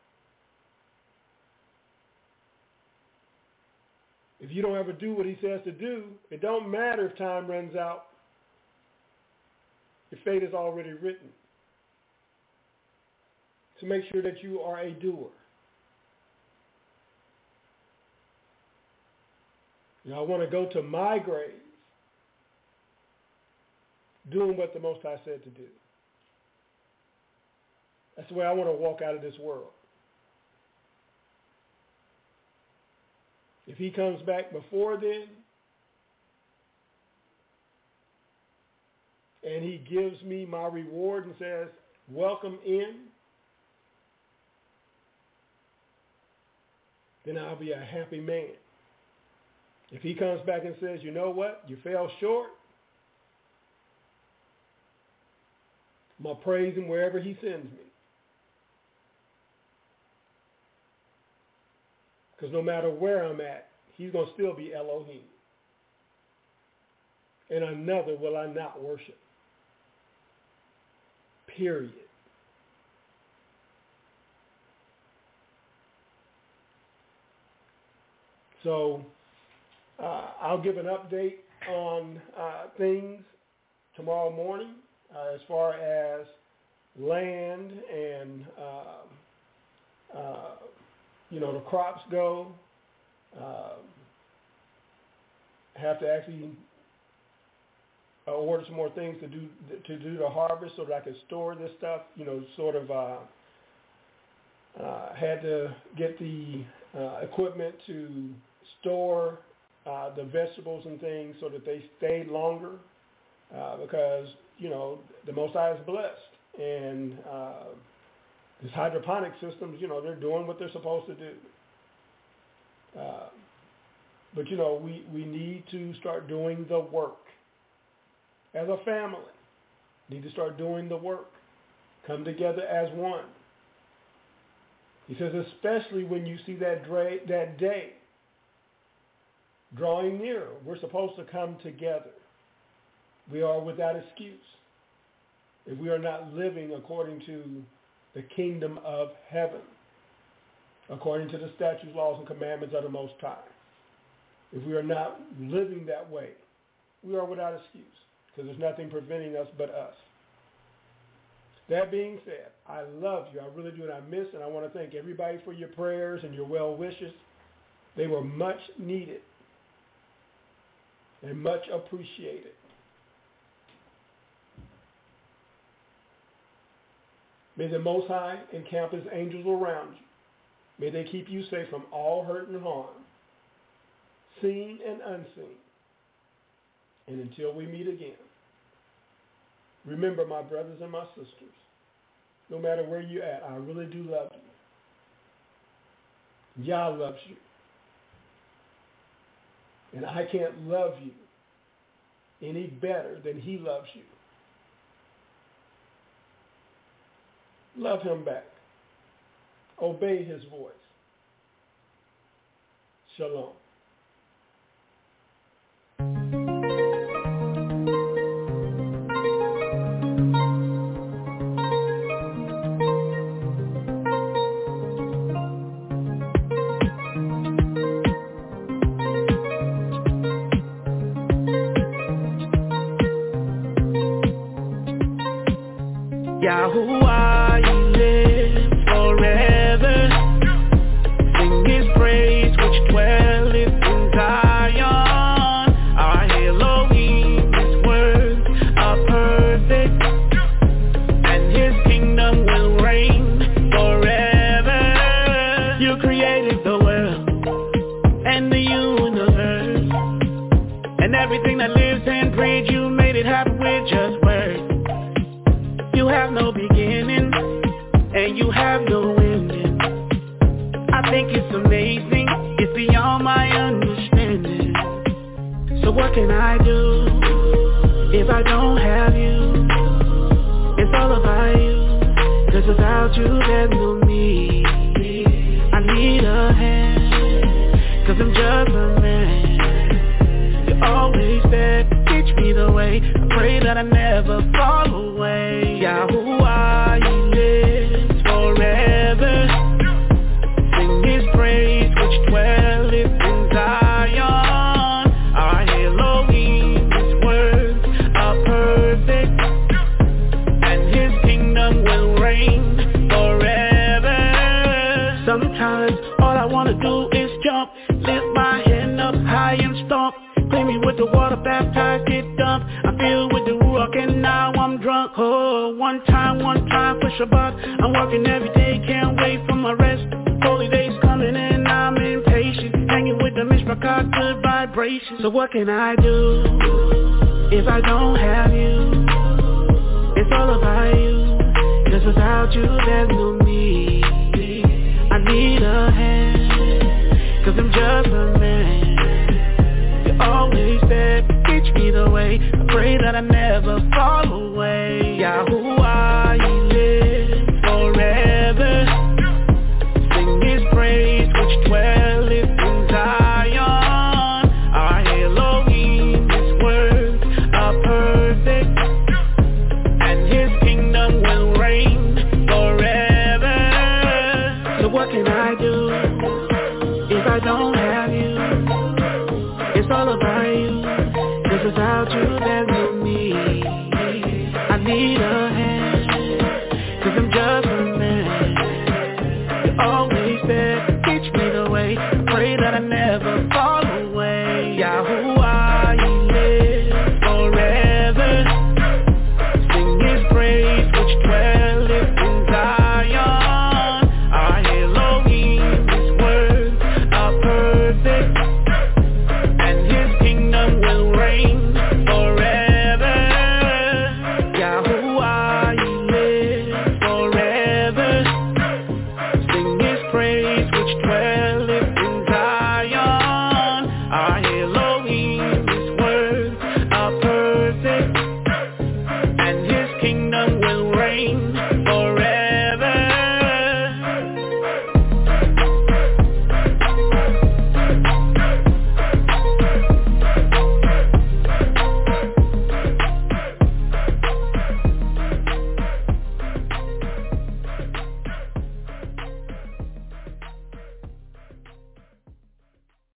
If you don't ever do what he says to do, it don't matter if time runs out. Your fate is already written. So make sure that you are a doer. You know, I want to go to my grave doing what the Most High said to do. That's the way I want to walk out of this world. If he comes back before then, and he gives me my reward and says, welcome in, then I'll be a happy man. If he comes back and says, you know what, you fell short, I'm going to praise him wherever he sends me. Because no matter where I'm at, he's going to still be Elohim. And another will I not worship. Period. So uh, I'll give an update on uh, things tomorrow morning uh, as far as land and uh, uh, you know, the crops go. Uh, have to actually uh, order some more things to do to do the harvest so that I can store this stuff. You know, sort of uh, uh, had to get the uh, equipment to store uh, the vegetables and things so that they stay longer uh, because, you know, the Most High is blessed. And uh, these hydroponic systems, you know, they're doing what they're supposed to do. Uh, but, you know, we, we need to start doing the work. As a family, need to start doing the work. Come together as one. He says, especially when you see that, dra- that day drawing nearer, we're supposed to come together. We are without excuse if we are not living according to the kingdom of heaven, according to the statutes, laws, and commandments of the Most High. If we are not living that way, we are without excuse, because there's nothing preventing us but us. That being said, I love you. I really do, and I miss, and I want to thank everybody for your prayers and your well wishes. They were much needed and much appreciated. May the Most High encamp his angels around you. May they keep you safe from all hurt and harm, seen and unseen. And until we meet again, remember, my brothers and my sisters, no matter where you're at. I really do love you. Yah loves you. And I can't love you any better than he loves you. Love him back. Obey his voice. Shalom. Yahuwah, you live forever. Sing his praise which dwelleth in Zion. Our Elohim, his words are perfect, and his kingdom will reign forever. You created the world and the universe, and everything that lives and breathes. You made it happen with just words. You have no beginning, and you have no ending. I think it's amazing, it's beyond my understanding. So what can I do if I don't have you? It's all about you, 'cause without you there's no me. I need a hand, 'cause I'm just a man. You're always there, teach me the way. I pray that I never fall away. Yahuwah, he lives forever. Sing his praise which dwelleth in Zion. Our Elohim, his words are perfect, and his kingdom will reign forever. Sometimes all I wanna do is jump, lift my hand up high and stomp. Clean me with the water, baptized, get dumped. I feel with the ruach and now I'm drunk. Oh, one time, one time for Shabbat. I'm working every day, can't wait for my rest. Holy days coming and I'm impatient. Hanging with the Mishpachah, good vibration. So what can I do if I don't have you? It's all about you, 'cause without you there's no me. I need a hand, 'cause I'm just a man. Always there, teach me the way. I pray that I never fall away. Yahuwah, he lives forever. Sing his praise which dwelleth in Zion. Our Elohim, his words are perfect, and his kingdom will reign forever. So what can I do if I don't have you? It's all about you, 'cause without you there's no me. I need a hand, 'cause I'm just